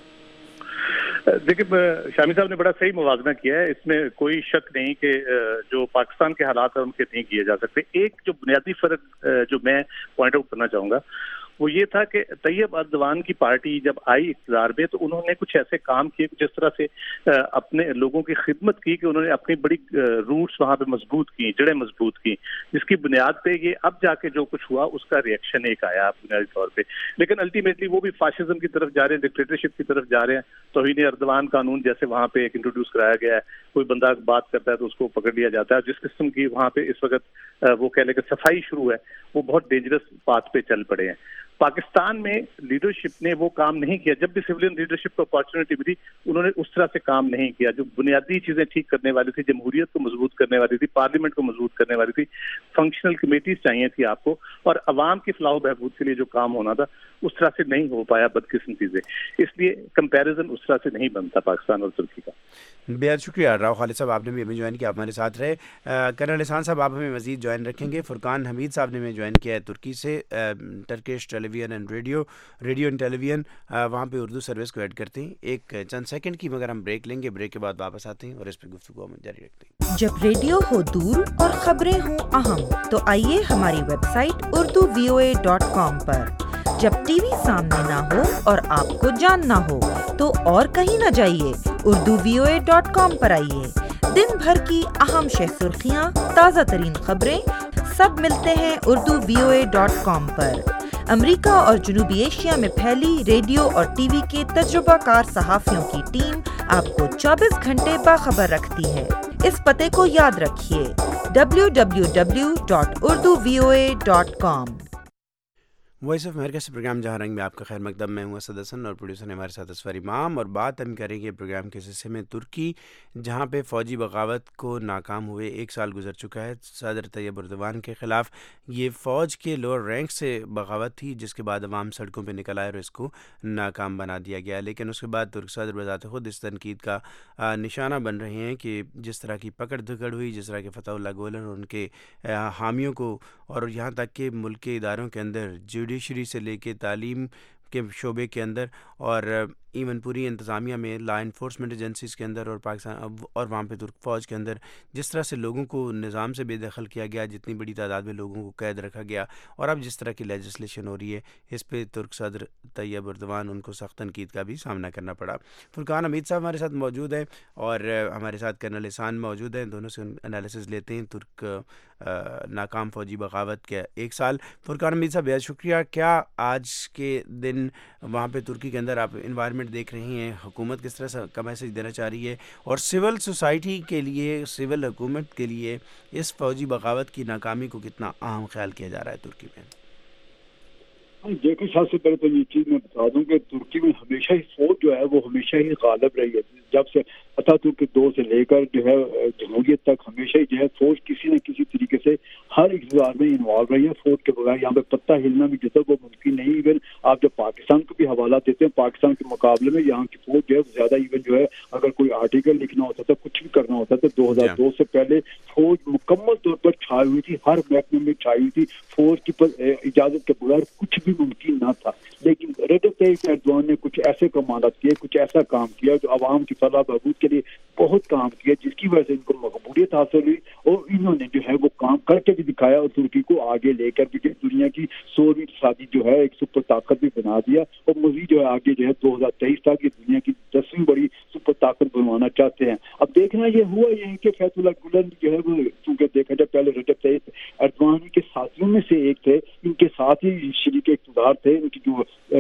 دیکھیں شامی صاحب نے بڑا صحیح موازنہ کیا ہے, اس میں کوئی شک نہیں کہ جو پاکستان کے حالات ہیں ان کے نہیں کیے جا سکتے. ایک جو بنیادی فرق جو میں پوائنٹ آؤٹ کرنا چاہوں گا وہ یہ تھا کہ طیب اردوان کی پارٹی جب آئی اقتدار میں تو انہوں نے کچھ ایسے کام کیے جس طرح سے اپنے لوگوں کی خدمت کی کہ انہوں نے اپنی بڑی روٹس وہاں پہ مضبوط کی, جڑیں مضبوط کی, جس کی بنیاد پہ یہ اب جا کے جو کچھ ہوا اس کا ریئیکشن ایک آیا بنیادی طور پہ. لیکن الٹیمیٹلی وہ بھی فاشزم کی طرف جا رہے ہیں, ڈکٹیٹرشپ کی طرف جا رہے ہیں. توہین اردوان قانون جیسے وہاں پہ ایک انٹروڈیوس کرایا گیا ہے, کوئی بندہ بات کرتا ہے تو اس کو پکڑ لیا جاتا ہے. جس قسم کی وہاں پہ اس وقت وہ کہہ لیں کہ صفائی شروع ہے, وہ بہت ڈینجرس بات پہ چل پڑے ہیں. پاکستان میں لیڈرشپ نے وہ کام نہیں کیا. جب بھی سویلین لیڈرشپ کو اپارچونٹی ملی انہوں نے اس طرح سے کام نہیں کیا. جو بنیادی چیزیں ٹھیک کرنے والی تھی, جمہوریت کو مضبوط کرنے والی تھی, پارلیمنٹ کو مضبوط کرنے والی تھی, فنکشنل کمیٹیز چاہیے تھی آپ کو, اور عوام کی فلاح و بہبود کے لیے جو کام ہونا تھا اس طرح سے نہیں ہو پایا بدقسمتی سے. اس لیے کمپیریزن اس طرح سے نہیں بنتا پاکستان اور ترکی کا. بہت شکریہ راؤ خالد صاحب, آپ نے بھی ہمیں جوائن کیا, آپ ہمارے ساتھ رہے. کرنل احسان صاحب, آپ ہمیں مزید جوائن رکھیں گے. فرقان حمید صاحب نے ہمیں جوائن کیا ہے ترکی سے, Turkish television and radio and television, وہاں پہ اردو سروس کو ایڈ کرتے ہیں. ایک چند سیکنڈ کی مگر ہم بریک لیں گے, بریک کے بعد واپس آتے ہیں اور اس پہ گفتگو ہم جاری رکھتے ہیں. جب ریڈیو ہو دور اور خبریں ہوں اہم تو آئیے ہماری ویب سائٹ urduvoa.com پر. جب ٹی وی سامنے نہ ہو اور آپ کو جاننا ہو تو اور کہیں نہ جائیے, urduvoa.com پر آئیے. دن بھر کی اہم شہ سرخیاں, تازہ ترین خبریں سب ملتے ہیں urduvoa.com پر. امریکہ اور جنوبی ایشیا میں پھیلی ریڈیو اور ٹی وی کے تجربہ کار صحافیوں کی ٹیم آپ کو 24 گھنٹے باخبر رکھتی ہے. اس پتے کو یاد رکھیے, www.urduvoa.com. وائس آف امریکہ سے پروگرام جہاں رنگ میں آپ کا خیر مقدم. میں ہوں اسد حسن اور پروڈیوسر نے ہمارے ساتھ اسفر امام, اور بات ہم کریں گے پروگرام کے حصے میں ترکی, جہاں پہ فوجی بغاوت کو ناکام ہوئے 1 سال گزر چکا ہے. صدر طیب اردوان کے خلاف یہ فوج کے لوور رینک سے بغاوت تھی, جس کے بعد عوام سڑکوں پہ نکل آئے اور اس کو ناکام بنا دیا گیا. لیکن اس کے بعد ترک صدر بذات خود اس تنقید کا نشانہ بن رہے ہیں کہ جس طرح کی پکڑ دھکڑ ہوئی, جس طرح کہ فتح اللہ گولن اور ان کے حامیوں کو, اور یہاں تک کہ ملک کے اداروں کے اندر جوڈیشری سے لے کے تعلیم کے شعبے کے اندر اور ایون پوری انتظامیہ میں, لا انفورسمنٹ ایجنسیز کے اندر اور پاکستان اور وہاں پہ ترک فوج کے اندر جس طرح سے لوگوں کو نظام سے بے دخل کیا گیا, جتنی بڑی تعداد میں لوگوں کو قید رکھا گیا, اور اب جس طرح کی لیجسلیشن ہو رہی ہے, اس پہ ترک صدر طیب اردوان ان کو سخت تنقید کا بھی سامنا کرنا پڑا. فرقان حمید صاحب ہمارے ساتھ موجود ہیں اور ہمارے ساتھ کرنل احسان موجود ہیں. دونوں سے انالیسز لیتے ہیں ترک ناکام فوجی بغاوت کے 1 سال. فرقان حمید صاحب بہت شکریہ. کیا آج کے دن وہاں پہ ترکی کے اندر آپ انوائرمنٹ دیکھ رہی ہیں, حکومت کس طرح سے کا میسج دینا چاہ رہی ہے, اور سول سوسائٹی کے لیے, سول حکومت کے لیے اس فوجی بغاوت کی ناکامی کو کتنا اہم خیال کیا جا رہا ہے ترکی میں؟ دیکھیں سب سے پہلے تو یہ چیز میں بتا دوں کہ ترکی میں ہمیشہ ہی فوج جو ہے وہ ہمیشہ ہی غالب رہی ہے. جب سے اتاتürk کے دور سے لے کر جو ہے جمہوریت تک ہمیشہ ہی جو ہے فوج کسی نہ کسی طریقے سے ہر اقتدار میں انوالو رہی ہے. فوج کے بغیر یہاں پہ پتہ ہلنا بھی جو ہے وہ ممکن نہیں. ایون آپ جب پاکستان کو بھی حوالہ دیتے ہیں, پاکستان کے مقابلے میں یہاں کی فوج جو ہے زیادہ ایون جو ہے اگر کوئی آرٹیکل لکھنا ہوتا تھا, کچھ بھی کرنا ہوتا تھا, 2002 سے پہلے فوج مکمل طور پر چھائی ہوئی تھی, ہر محکمے میں چھائی ہوئی تھی. فوج کی اجازت کے بغیر کچھ بھی ممکن نہ تھا. لیکن رجب طیب ایردوان نے کچھ ایسے کمالات کیے, کچھ ایسا کام کیا جو عوام کی فلاح بہبود کے لیے بہت کام کیا, جس کی وجہ سے ان کو مقبولیت حاصل ہوئی, اور انہوں نے جو ہے وہ کام کر کے بھی دکھایا اور ترکی کو آگے لے کر بھی دنیا کی 100ویں اقتصادی جو ہے ایک سپر طاقت بھی بنا دیا, اور مزید جو ہے آگے جو ہے 2023 تک یہ دنیا کی 10ویں بڑی سپر طاقت بنوانا چاہتے ہیں. اب دیکھنا یہ ہوا یہ کہ فیض اللہ گلن جو ہے وہ چونکہ دیکھا جائے پہلے رجب طیب ایردوان کے ساتھیوں میں سے ایک تھے, ان کے ساتھ ہی شریک اقتدار تھے. ان کی جو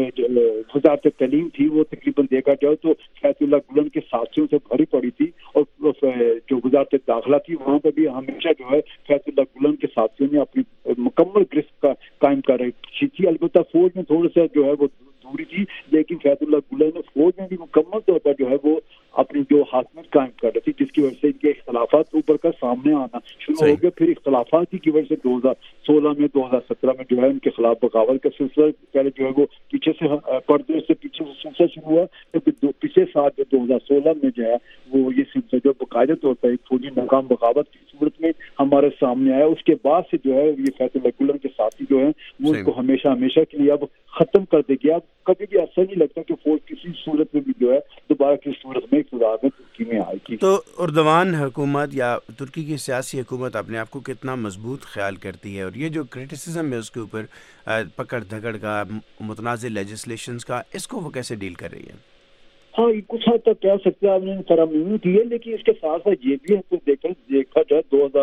وزارت تعلیم تھی وہ تقریباً دیکھا جائے تو فیض اللہ گلن کے ساتھیوں سے بھری پڑی تھی, اور جو وزارت داخلہ تھی وہاں پہ بھی ہمیشہ جو ہے فیض اللہ گلن کے ساتھیوں نے اپنی مکمل گرفت قائم کر رہی تھی. البتہ فوج میں تھوڑا سا جو ہے وہ دوری تھی, لیکن فیض اللہ گلن نے فوج میں بھی مکمل طور پر جو ہے وہ اپنی جو حاکمیت قائم کر رہی تھی, جس کی وجہ سے ان کے اختلافات اوپر کا سامنے آنا شروع ہو گیا. پھر اختلافات کی وجہ سے 2016 میں 2017 میں جو ہے ان کے خلاف بغاوت کا سلسلہ پہلے جو ہے وہ پیچھے سے پردے سے پیچھے سے سلسلہ شروع ہوا, پھر پچھلے سال جو 2016 میں جو ہے وہ یہ سلسلہ جو باقاعدہ طور پر ایک فوجی ناکام بغاوت کی صورت میں ہمارے سامنے آیا. اس کے بعد سے جو ہے یہ فیض اللہ گلن کے ساتھی جو ہیں وہ ان کو ہمیشہ ہمیشہ کے لیے اب ختم کر دے گیا. اب کبھی بھی ایسا نہیں لگتا کہ فوج کسی صورت میں بھی جو ہے دوبارہ کسی صورت میں اقتدار میں ترکی میں آئے گی. تو اردوان حکومت یا ترکی کی سیاسی حکومت اپنے آپ کو کتنا مضبوط خیال کرتی ہے, اور یہ جو کرٹیسزم ہے اس کے اوپر پکڑ دھکڑ کا, متنازع لیجسلیشنز کا, اس کو وہ کیسے ڈیل کر رہی ہے؟ ہاں کچھ حد تک کہہ سکتے ہیں آپ نے ترامیم کی ہے, لیکن اس کے ساتھ ساتھ یہ بھی ہے تو دیکھا جائے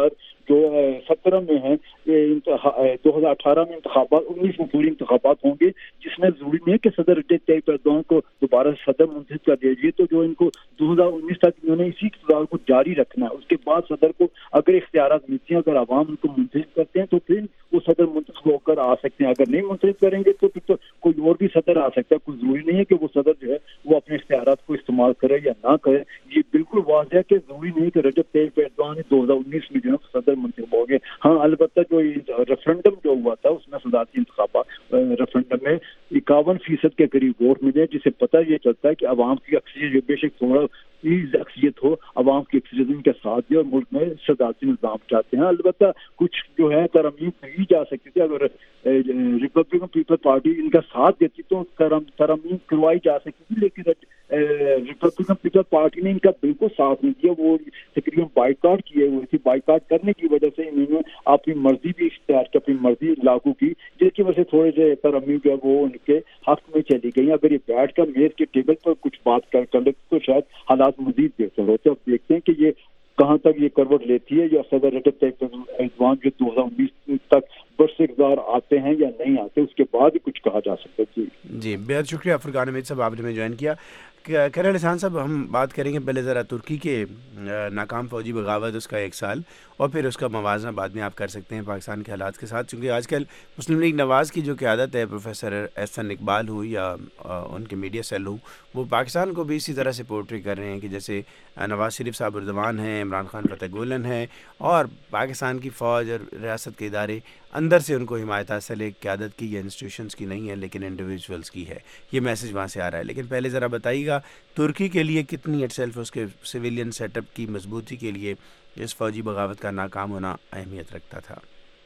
2017 میں ہے 2018 میں انتخابات, 19 میں پوری انتخابات ہوں گے, جس میں ضروری نہیں ہے کہ صدر رجب طیب ایردوان کو دوبارہ صدر منتخب کر دیا جائے. تو جو ان کو 2019 تک انہوں نے اسی اقتدار کو جاری رکھنا ہے. اس کے بعد صدر کو اگر اختیارات ملتے ہیں, اگر عوام ان کو منتخب کرتے ہیں تو پھر وہ صدر منتخب ہو کر آ سکتے ہیں. اگر نہیں منتخب کریں گے تو پھر تو کوئی اور بھی صدر آ سکتا ہے. کوئی ضروری نہیں ہے کہ وہ صدر جو ہے وہ اپنے اختیارات کو استعمال کرے یا نہ کرے. یہ بالکل واضح ہے کہ ضروری نہیں کہ رجب طیب ایردوان 2019 میں جو ہے صدر منتخب ہو گئے. ہاں البتہ جو ریفرنڈم جو ہوا تھا اس میں صدارتی انتخابات ریفرنڈم میں 51% کے قریب ووٹ ملے, جس سے پتہ یہ چلتا ہے کہ عوام کی اکثریت بے شک تھوڑا اکثریت ہو, عوام کی اکثریت ان کے ساتھ دے اور ملک میں صدارتی نظام چاہتے ہیں. البتہ کچھ جو ہے ترمیم کی جا سکتی تھی. اگر ریپبلکن پیپل پارٹی ان کا ساتھ دیتی تو ترمیم کروائی جا سکتی تھی, لیکن ریپبلکن پیپل پارٹی نے ان کا بالکل ساتھ نہیں دیا. وہ تقریباً بائیکاٹ کیے ہوئے تھے. بائیکاٹ کرنے کی وجہ سے انہوں نے اپنی مرضی بھی اختیار کی, اپنی مرضی لاگو کی, جس کی وجہ سے تھوڑے سے ترمیم جو ہے وہ ان کے حق میں چلی گئی. اگر یہ بیٹھ کر میز کے ٹیبل پر کچھ بات کر لیتے تو شاید حالات مزید بہتر ہوتے. اب دیکھتے ہیں کہ یہ کہاں تک یہ کروٹ لیتی ہے, یا صدر رجب طیب ایردوان جو 2019 تک برس اقتدار آتے ہیں یا نہیں آتے, اس کے بعد ہی کچھ کہا جا سکتا ہے. جی بہت شکریہ فرقان حمید صاحب, آپ نے میں جوائن کیا. کرن احسان صاحب, ہم بات کریں گے پہلے ذرا ترکی کے ناکام فوجی بغاوت, اس کا 1 سال, اور پھر اس کا موازنہ بعد میں آپ کر سکتے ہیں پاکستان کے حالات کے ساتھ. چونکہ آج کل مسلم لیگ نواز کی جو قیادت ہے, پروفیسر احسن اقبال ہو یا ان کے میڈیا سیل ہو, وہ پاکستان کو بھی اسی طرح سے پورٹری کر رہے ہیں کہ جیسے نواز شریف صاحب اردوان ہیں, عمران خان فتح گولن ہیں, اور پاکستان کی فوج اور ریاست کے ادارے اندر سے ان کو حمایت حاصل ہے قیادت کی یا انسٹیٹیوشنز کی نہیں ہے, لیکن انڈیویجولز کی ہے. یہ میسج وہاں سے آ رہا ہے. لیکن پہلے ذرا بتائیے گا ترکی کے لیے کتنی اٹ سیلف اس کے سویلین سیٹ اپ کی مضبوطی کے لیے اس فوجی بغاوت کا ناکام ہونا اہمیت رکھتا تھا؟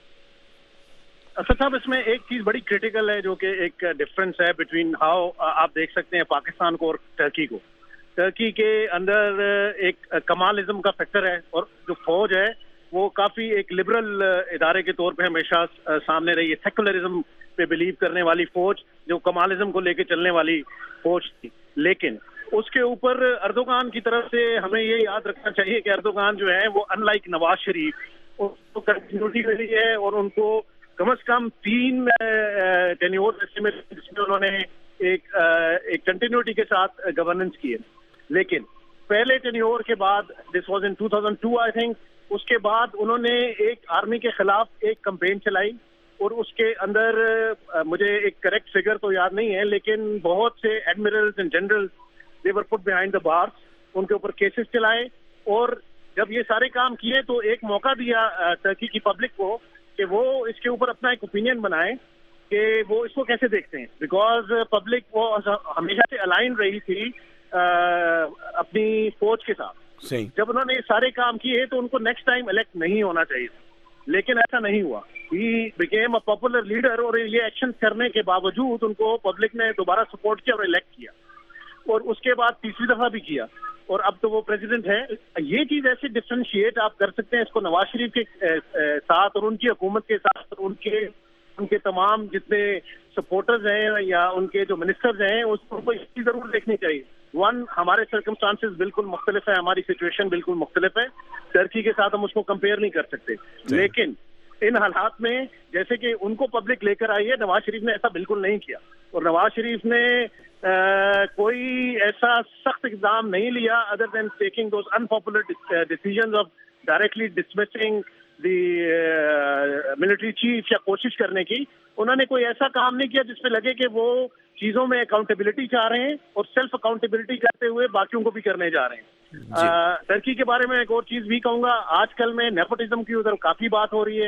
اسد صاحب, اس میں ایک چیز بڑی کریٹیکل ہے جو کہ ایک ڈفرینس ہے بٹوین ہاؤ آپ دیکھ سکتے ہیں پاکستان کو اور ٹرکی کو. ٹرکی کے اندر ایک کمالزم کا فیکٹر ہے, اور جو فوج ہے وہ کافی ایک لبرل ادارے کے طور پہ ہمیشہ سامنے رہی ہے. سیکولرزم پہ بلیو کرنے والی فوج, جو کمالزم کو لے کے چلنے والی فوج تھی. لیکن اس کے اوپر اردوغان کی طرف سے ہمیں یہ یاد رکھنا چاہیے کہ اردوغان جو ہے وہ ان لائک نواز شریف, ان کو کنٹینیوٹی ملی ہے, اور ان کو کم از کم 3 ٹینیور جس میں انہوں نے ایک کنٹینیوٹی کے ساتھ گورننس کی ہے. لیکن پہلے ٹینیور کے بعد, this was in 2002 I think, اس کے بعد انہوں نے ایک آرمی کے خلاف ایک کمپین چلائی, اور اس کے اندر مجھے ایک کریکٹ فگر تو یاد نہیں ہے لیکن بہت سے admirals and general they were put behind the bars, ان کے اوپر کیسز چلائے. اور جب یہ سارے کام کیے تو ایک موقع دیا ترکی کی پبلک کو کہ وہ اس کے اوپر اپنا ایک اوپینین بنائے کہ وہ اس کو کیسے دیکھتے ہیں, بیکاز پبلک وہ ہمیشہ سے الائن رہی تھی اپنی فوج کے ساتھ. جب انہوں نے سارے کام کیے تو ان کو نیکسٹ ٹائم الیکٹ نہیں ہونا چاہیے, لیکن ایسا نہیں ہوا. He became a popular leader, اور یہ ایکشن کرنے کے باوجود ان کو پبلک نے دوبارہ سپورٹ کیا اور الیکٹ کیا, اور اس کے بعد تیسری دفعہ بھی کیا, اور اب تو وہ پریزیڈنٹ ہے. یہ چیز ایسے ڈفرینشیٹ آپ کر سکتے ہیں اس کو نواز شریف کے ساتھ اور ان کی حکومت کے ساتھ, اور ان کے تمام جتنے سپورٹرز ہیں یا ان کے جو منسٹرز ہیں اس کو اس چیز ضرور دیکھنی چاہیے. ہمارے سرکمسٹانسز بالکل مختلف ہیں, ہماری سچویشن بالکل مختلف ہے, ٹرکی کے ساتھ ہم اس کو کمپیئر نہیں کر سکتے. لیکن ان حالات میں جیسے کہ ان کو پبلک لے کر آئی ہے, نواز شریف نے ایسا بالکل نہیں کیا, اور نواز شریف نے کوئی ایسا سخت اقدام نہیں لیا other than taking those unpopular decisions of directly dismissing the military chief یا کوشش کرنے کی. انہوں نے کوئی ایسا کام نہیں کیا جس پہ لگے کہ وہ چیزوں میں اکاؤنٹیبلٹی چاہ رہے ہیں اور سیلف اکاؤنٹیبلٹی کرتے ہوئے باقیوں کو بھی کرنے جا رہے ہیں. ترکی کے بارے میں ایک اور چیز بھی کہوں گا, آج کل میں نیپوٹزم کی ادھر کافی بات ہو رہی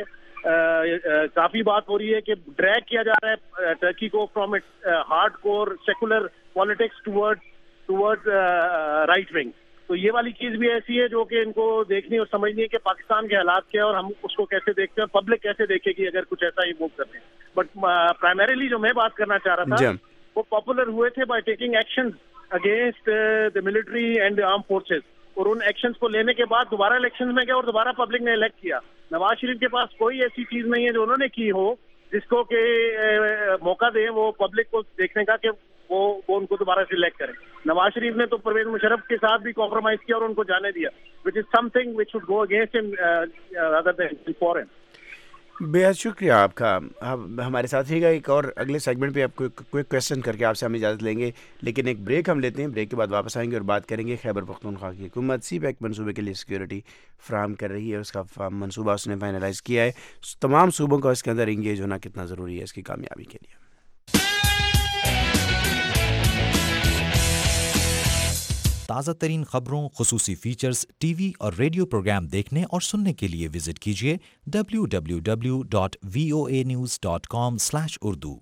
ہے کہ ڈریگ کیا جا رہا ہے ٹرکی کو from it hard core secular politics toward right wing. تو یہ والی چیز بھی ایسی ہے جو کہ ان کو دیکھنی اور سمجھنی ہے کہ پاکستان کے حالات کیا اور ہم اس کو کیسے دیکھتے ہیں, پبلک کیسے دیکھے گی اگر کچھ ایسا ہی موو کرتے ہیں. بٹ پرائمریلی جو میں بات کرنا چاہ رہا تھا وہ پاپولر ہوئے تھے by taking action against the military and armed forces, اور ان ایکشنز کو لینے کے بعد دوبارہ الیکشنز میں گئے اور دوبارہ پبلک نے الیکٹ کیا. نواز شریف کے پاس کوئی ایسی چیز نہیں ہے جو انہوں نے کی ہو جس کو کہ موقع دیں وہ پبلک کو دیکھنے کا کہ وہ ان کو دوبارہ سلیکٹ کریں. نواز شریف نے تو پرویز مشرف کے ساتھ بھی کمپرومائز کیا اور ان کو جانے دیا, which is something which should go against him rather than foreign. بے حد شکریہ آپ کا. ہمارے ساتھ رہے گا, ایک اور اگلے سیگمنٹ پہ آپ کو کوئی کویشچن کر کے آپ سے ہم اجازت لیں گے, لیکن ایک بریک ہم لیتے ہیں. بریک کے بعد واپس آئیں گے اور بات کریں گے خیبر پختونخوا کی حکومت سی پیک منصوبے کے لیے سیکیورٹی فراہم کر رہی ہے, اس کا منصوبہ اس نے فائنلائز کیا ہے. تمام صوبوں کا اس کے اندر انگیج ہونا کتنا ضروری ہے اس کی کامیابی کے لیے. تازہ ترین خبروں, خصوصی فیچرز, ٹی وی اور ریڈیو پروگرام دیکھنے اور سننے کے لیے وزٹ کیجیے www.voanews.com/urdu.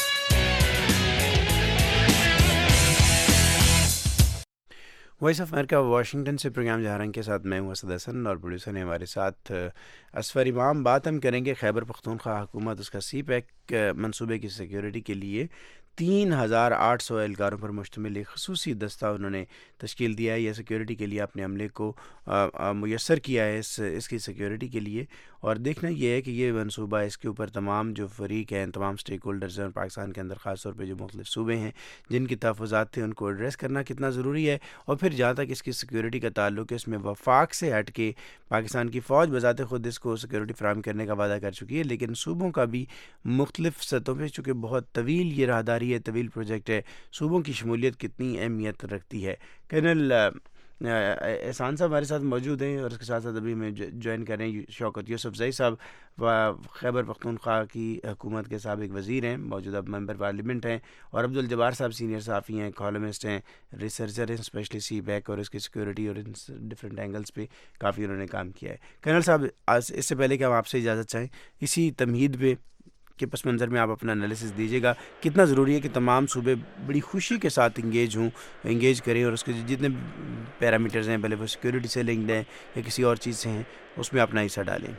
Voice of America Washington سے پروگرام جہارنگ کے ساتھ میں ہوں اسد حسن, اور پروڈیوسر نے ہمارے ساتھ اصفر امام. بات ہم کریں گے خیبر پختونخوا حکومت اس کا سی پیک منصوبے کی سیکیورٹی کے لیے 3800 اہلکاروں پر مشتمل ایک خصوصی دستہ انہوں نے تشکیل دیا ہے. یہ سیکیورٹی کے لیے اپنے عملے کو میسر کیا ہے اس کی سیکیورٹی کے لیے, اور دیکھنا یہ ہے کہ یہ منصوبہ اس کے اوپر تمام جو فریق ہیں, تمام سٹیک ہولڈرز ہیں, پاکستان کے اندر خاص طور پہ جو مختلف صوبے ہیں جن کی تحفظات تھے ان کو ایڈریس کرنا کتنا ضروری ہے. اور پھر جہاں تک اس کی سیکیورٹی کا تعلق ہے, اس میں وفاق سے ہٹ کے پاکستان کی فوج بذات خود اس کو سیکیورٹی فراہم کرنے کا وعدہ کر چکی ہے, لیکن صوبوں کا بھی مختلف سطحوں پہ, چونکہ بہت طویل یہ راہداری ہے, طویل پروجیکٹ ہے, صوبوں کی شمولیت کتنی اہمیت رکھتی ہے. کرنل احسان صاحب ہمارے ساتھ موجود ہیں, اور اس کے ساتھ ساتھ ابھی میں جوائن کر رہے ہیں شوکت یوسف زئی صاحب, خیبر پختونخوا کی حکومت کے سابق وزیر ہیں, موجودہ ممبر پارلیمنٹ ہیں, اور عبدالجبار صاحب سینئر صحافی ہیں, کالمسٹ ہیں, ریسرچر ہیں, اسپیشلی سی پیک اور اس کی سیکیورٹی اور ڈفرینٹ اینگلس پہ کافی انہوں نے کام کیا ہے. کرنل صاحب, اس سے پہلے کہ ہم آپ سے اجازت چاہیں, اسی تمہید پہ کے پس منظر میں آپ اپنا انالیسس دیجیے گا, کتنا ضروری ہے کہ تمام صوبے بڑی خوشی کے ساتھ انگیج کریں, اور اس کے جتنے پیرامیٹرز ہیں, بھلے وہ سیکیورٹی سے لنکڈ ہیں یا کسی اور چیز سے ہیں, اس میں اپنا حصہ ڈالیں.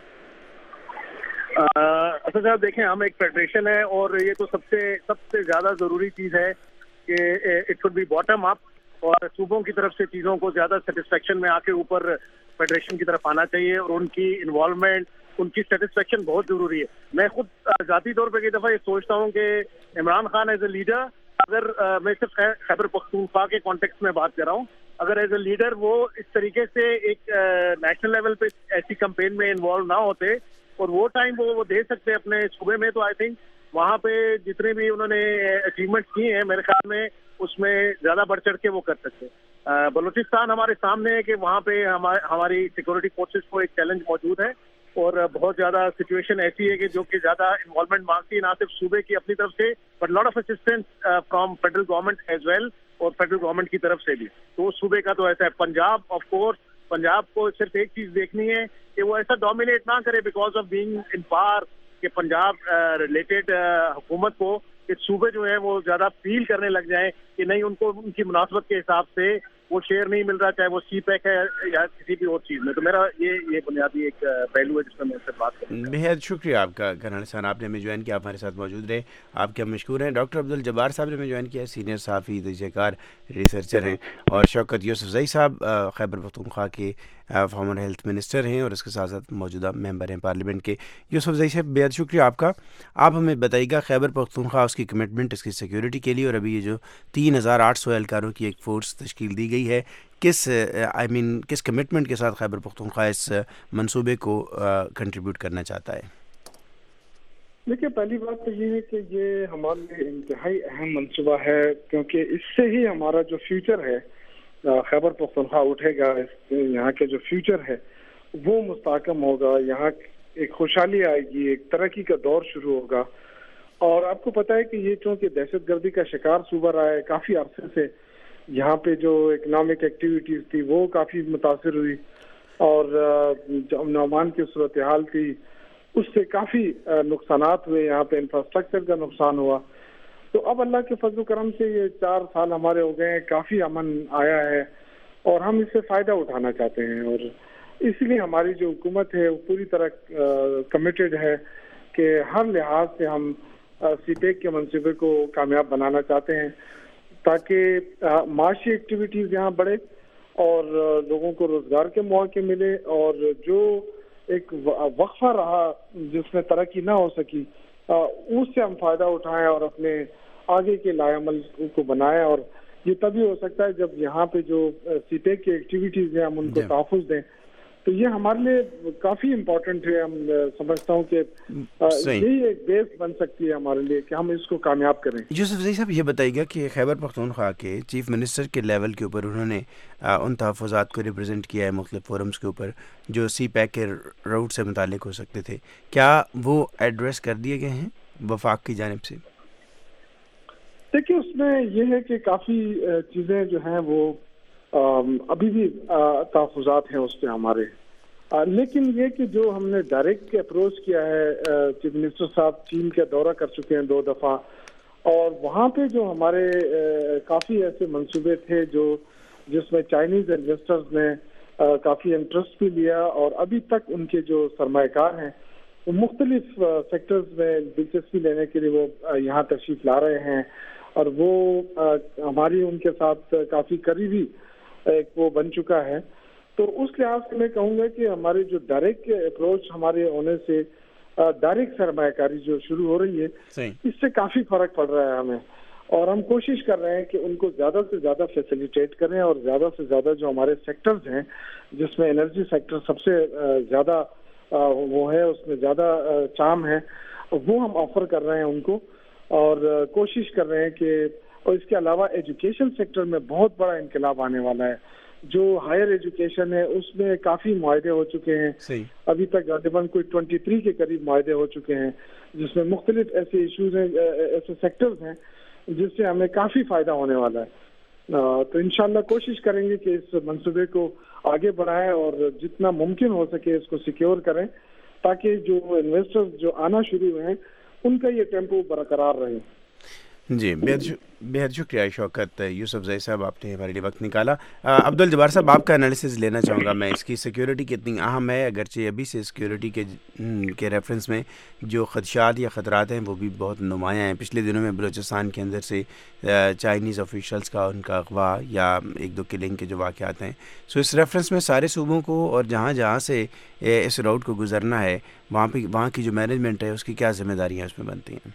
اسد صاحب دیکھیں, ہم ایک فیڈریشن ہے, اور یہ تو سب سے زیادہ ضروری چیز ہے کہ it should be bottom up, اور صوبوں کی طرف سے چیزوں کو زیادہ سیٹسفیکشن میں آ کے اوپر فیڈریشن کی طرف آنا چاہیے, اور ان کی انوالومنٹ, ان کی سیٹسفیکشن بہت ضروری ہے. میں خود ذاتی طور پہ کئی دفعہ یہ سوچتا ہوں کہ Imran Khan as a leader, اگر میں صرف خیبر پختونخوا کے کانٹیکسٹ میں بات کر رہا ہوں, اگر ایز اے لیڈر وہ اس طریقے سے ایک نیشنل لیول پہ ایسی کمپین میں انوالو نہ ہوتے اور وہ ٹائم وہ دے سکتے اپنے صوبے میں, تو آئی تھنک وہاں پہ جتنے بھی انہوں نے اچیومنٹس کیے ہیں میرے خیال میں اس میں زیادہ بڑھ چڑھ کے وہ کر سکتے. بلوچستان ہمارے سامنے ہے کہ وہاں پہ ہماری سیکورٹی فورسز کو ایک چیلنج موجود ہے, اور بہت زیادہ سچویشن ایسی ہے کہ جو کہ زیادہ انوالومنٹ مانگتی ہے نہ صرف صوبے کی اپنی طرف سے but lot of assistance from federal government as well اور فیڈرل گورنمنٹ کی طرف سے بھی. تو صوبے کا تو ایسا ہے. پنجاب آف کورس پنجاب کو صرف ایک چیز دیکھنی ہے کہ وہ ایسا ڈومینیٹ نہ کرے because of being in power کہ پنجاب ریلیٹڈ حکومت کو کہ صوبے جو ہے وہ زیادہ فیل کرنے لگ جائیں کہ نہیں ان کو ان کی مناسبت کے حساب سے وہ شیئر نہیں مل رہا, چاہے وہ سی پیک ہے یا کسی بھی اور چیز میں. تو میرا یہ بنیادی ایک پہلو ہے جس میں سے بات کروں. بہت شکریہ آپ کا کرنل احسان, آپ نے ہمیں جوائن کیا, آپ ہمارے ساتھ موجود رہے, آپ کے ہم مشکور ہیں. ڈاکٹر عبدالجبار صاحب نے ہمیں جوائن کیا, سینئر صحافی تجزیہ کار ریسرچر ہیں, اور شوکت یوسفزئی صاحب خیبر پختونخوا کے فارمر ہیلتھ منسٹر ہیں اور اس کے ساتھ ساتھ موجودہ ممبر ہیں پارلیمنٹ کے. یوسفزئی صاحب بہت شکریہ آپ کا. آپ ہمیں بتائیے گا خیبر پختونخوا اس کی کمٹمنٹ اس کی سیکیورٹی کے لیے, اور ابھی یہ جو 3800 اہلکاروں کی ایک فورس تشکیل دی گئی ہے, کس کمٹمنٹ کے ساتھ خیبر پختونخوا اس منصوبے کو کنٹریبیوٹ کرنا چاہتا ہے؟ دیکھیے, پہلی بات تو یہ ہے کہ یہ ہمارے لیے انتہائی اہم منصوبہ ہے, کیونکہ اس سے ہی ہمارا جو فیوچر ہے خیبر پختونخوا اٹھے گا. یہاں کے جو فیوچر ہے وہ مستحکم ہوگا, یہاں ایک خوشحالی آئے گی, ایک ترقی کا دور شروع ہوگا. اور آپ کو پتہ ہے کہ یہ چونکہ دہشت گردی کا شکار صوبہ رہا ہے, کافی عرصے سے یہاں پہ جو اکنامک ایکٹیویٹیز تھی وہ کافی متاثر ہوئی, اور جو امن و امان کی صورتحال تھی اس سے کافی نقصانات ہوئے, یہاں پہ انفراسٹرکچر کا نقصان ہوا. تو اب اللہ کے فضل و کرم سے یہ 4 سال ہمارے ہو گئے ہیں, کافی امن آیا ہے اور ہم اس سے فائدہ اٹھانا چاہتے ہیں. اور اسی لیے ہماری جو حکومت ہے وہ پوری طرح کمیٹڈ ہے کہ ہر لحاظ سے ہم سی پیک کے منصوبے کو کامیاب بنانا چاہتے ہیں تاکہ معاشی ایکٹیویٹیز یہاں بڑھے اور لوگوں کو روزگار کے مواقع ملے, اور جو ایک وقفہ رہا جس میں ترقی نہ ہو سکی اس سے ہم فائدہ اٹھائیں اور اپنے آگے کے لائے عمل کو بنائیں. اور یہ تبھی ہو سکتا ہے جب یہاں پہ جو سی پیک کی ایکٹیویٹیز ہیں ہم ان کو تحفظ دیں. تو یہ ہمارے لیے کافی امپورٹنٹ ہے. ہم سمجھتا ہوں کہ یہی ایک بیس بن سکتی ہے ہمارے لیے کہ ہم اس کو کامیاب کریں. یوسفزئی صاحب یہ بتائیے گا کہ خیبر پختونخوا کے چیف منسٹر کے لیول کے اوپر انہوں نے ان تحفظات کو ریپرزینٹ کیا ہے مختلف فورمز کے اوپر جو سی پیک کے روٹ سے متعلق ہو سکتے تھے, کیا وہ ایڈریس کر دیے گئے ہیں وفاق کی جانب سے؟ دیکھیے, اس میں یہ ہے کہ کافی چیزیں جو ہیں وہ ابھی بھی تحفظات ہیں اس پہ ہمارے, لیکن یہ کہ جو ہم نے ڈائریکٹ اپروچ کیا ہے, چیف منسٹر صاحب چین کا دورہ کر چکے ہیں 2 دفعہ, اور وہاں پہ جو ہمارے کافی ایسے منصوبے تھے جس میں چائنیز انویسٹرز نے کافی انٹرسٹ بھی لیا, اور ابھی تک ان کے جو سرمایہ کار ہیں وہ مختلف سیکٹرز میں دلچسپی لینے کے لیے وہ یہاں تشریف لا رہے ہیں, اور وہ ہماری ان کے ساتھ کافی قریبی ایک وہ بن چکا ہے. تو اس لحاظ سے میں کہوں گا کہ ہماری جو ڈائریکٹ اپروچ ہمارے ہونے سے ڈائریکٹ سرمایہ کاری جو شروع ہو رہی ہے اس سے کافی فرق پڑ رہا ہے ہمیں, اور ہم کوشش کر رہے ہیں کہ ان کو زیادہ سے زیادہ فیسیلیٹیٹ کریں, اور زیادہ سے زیادہ جو ہمارے سیکٹرز ہیں جس میں انرجی سیکٹر سب سے زیادہ وہ ہے, اس میں زیادہ چام ہے, وہ ہم آفر کر رہے ہیں ان کو, اور کوشش کر رہے ہیں کہ, اور اس کے علاوہ ایجوکیشن سیکٹر میں بہت بڑا انقلاب آنے والا ہے. جو ہائر ایجوکیشن ہے اس میں کافی معاہدے ہو چکے ہیں, ابھی تک غالباً کوئی 23 کے قریب معاہدے ہو چکے ہیں, جس میں مختلف ایسے ایشوز ہیں, ایسے سیکٹرز ہیں جس سے ہمیں کافی فائدہ ہونے والا ہے. تو انشاءاللہ کوشش کریں گے کہ اس منصوبے کو آگے بڑھائیں اور جتنا ممکن ہو سکے اس کو سیکیور کریں, تاکہ جو انویسٹرز جو آنا شروع ہوئے ہیں ان کا یہ ٹیمپو برقرار رہے. جی بہت شکریہ شوکت یوسفزئی صاحب, آپ نے ہمارے لیے وقت نکالا. عبدالجبار صاحب, آپ کا انالیسز لینا چاہوں گا میں, اس کی سیکیورٹی کتنی اہم ہے, اگرچہ ابھی سے سیکیورٹی کے ریفرنس میں جو خدشات یا خطرات ہیں وہ بھی بہت نمایاں ہیں. پچھلے دنوں میں بلوچستان کے اندر سے چائنیز آفیشلز کا ان کا اغوا یا 1-2 کلنگ کے جو واقعات ہیں, سو اس ریفرنس میں سارے صوبوں کو اور جہاں جہاں سے اس روٹ کو گزرنا ہے وہاں کی جو مینجمنٹ ہے اس کی کیا ذمہ داریاں اس میں بنتی ہیں؟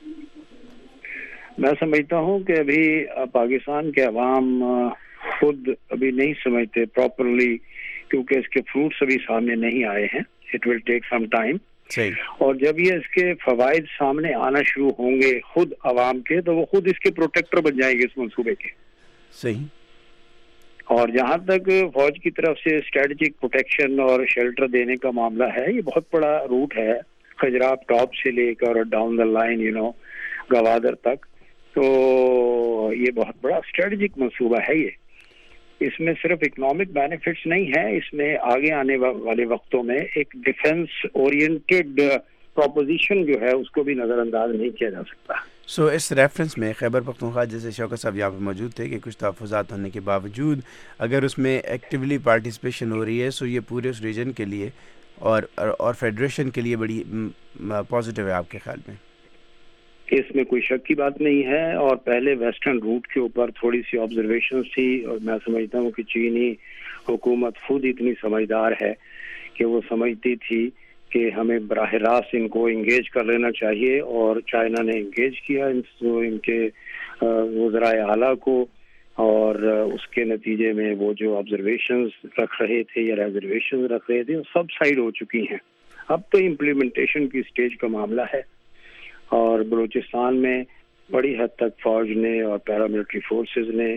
میں سمجھتا ہوں کہ ابھی پاکستان کے عوام خود ابھی نہیں سمجھتے پراپرلی, کیونکہ اس کے فروٹس ابھی سامنے نہیں آئے ہیں. It will take some time, اور جب یہ اس کے فوائد سامنے آنا شروع ہوں گے خود عوام کے, تو وہ خود اس کے پروٹیکٹر بن جائیں گے اس منصوبے کے. صحیح. اور جہاں تک فوج کی طرف سے اسٹریٹجک پروٹیکشن اور شیلٹر دینے کا معاملہ ہے، یہ بہت بڑا روٹ ہے، خجراب ٹاپ سے لے کر ڈاؤن دا لائن گوادر تک، تو یہ بہت بڑا اسٹریٹجک منصوبہ ہے یہ۔ اس میں صرف اکنامک بینیفٹس نہیں ہے، اس میں آگے آنے والے وقتوں میں ایک ڈیفنس اورینٹڈ پروپوزیشن جو ہے اس کو بھی نظر انداز نہیں کیا جا سکتا۔ اس ریفرنس میں خیبر پختونخوا جیسے شوکت صاحب یہاں پہ موجود تھے کہ کچھ تحفظات ہونے کے باوجود اگر اس میں ایکٹیولی پارٹیسپیشن ہو رہی ہے سو یہ پورے اس ریجن کے لیے اور فیڈریشن کے لیے بڑی پازیٹیو ہے آپ کے خیال میں؟ اس میں کوئی شک کی بات نہیں ہے، اور پہلے ویسٹرن روٹ کے اوپر تھوڑی سی آبزرویشنز تھی، اور میں سمجھتا ہوں کہ چینی حکومت خود اتنی سمجھدار ہے کہ وہ سمجھتی تھی کہ ہمیں براہ راست ان کو انگیج کر لینا چاہیے، اور چائنا نے انگیج کیا ان کے وزرائے اعلیٰ کو، اور اس کے نتیجے میں وہ جو آبزرویشنز رکھ رہے تھے یا ریزرویشنز رکھ رہے تھے وہ سب سائڈ ہو چکی ہیں۔ اب تو امپلیمنٹیشن کی سٹیج کا معاملہ ہے، اور بلوچستان میں بڑی حد تک فوج نے اور پیراملٹری فورسز نے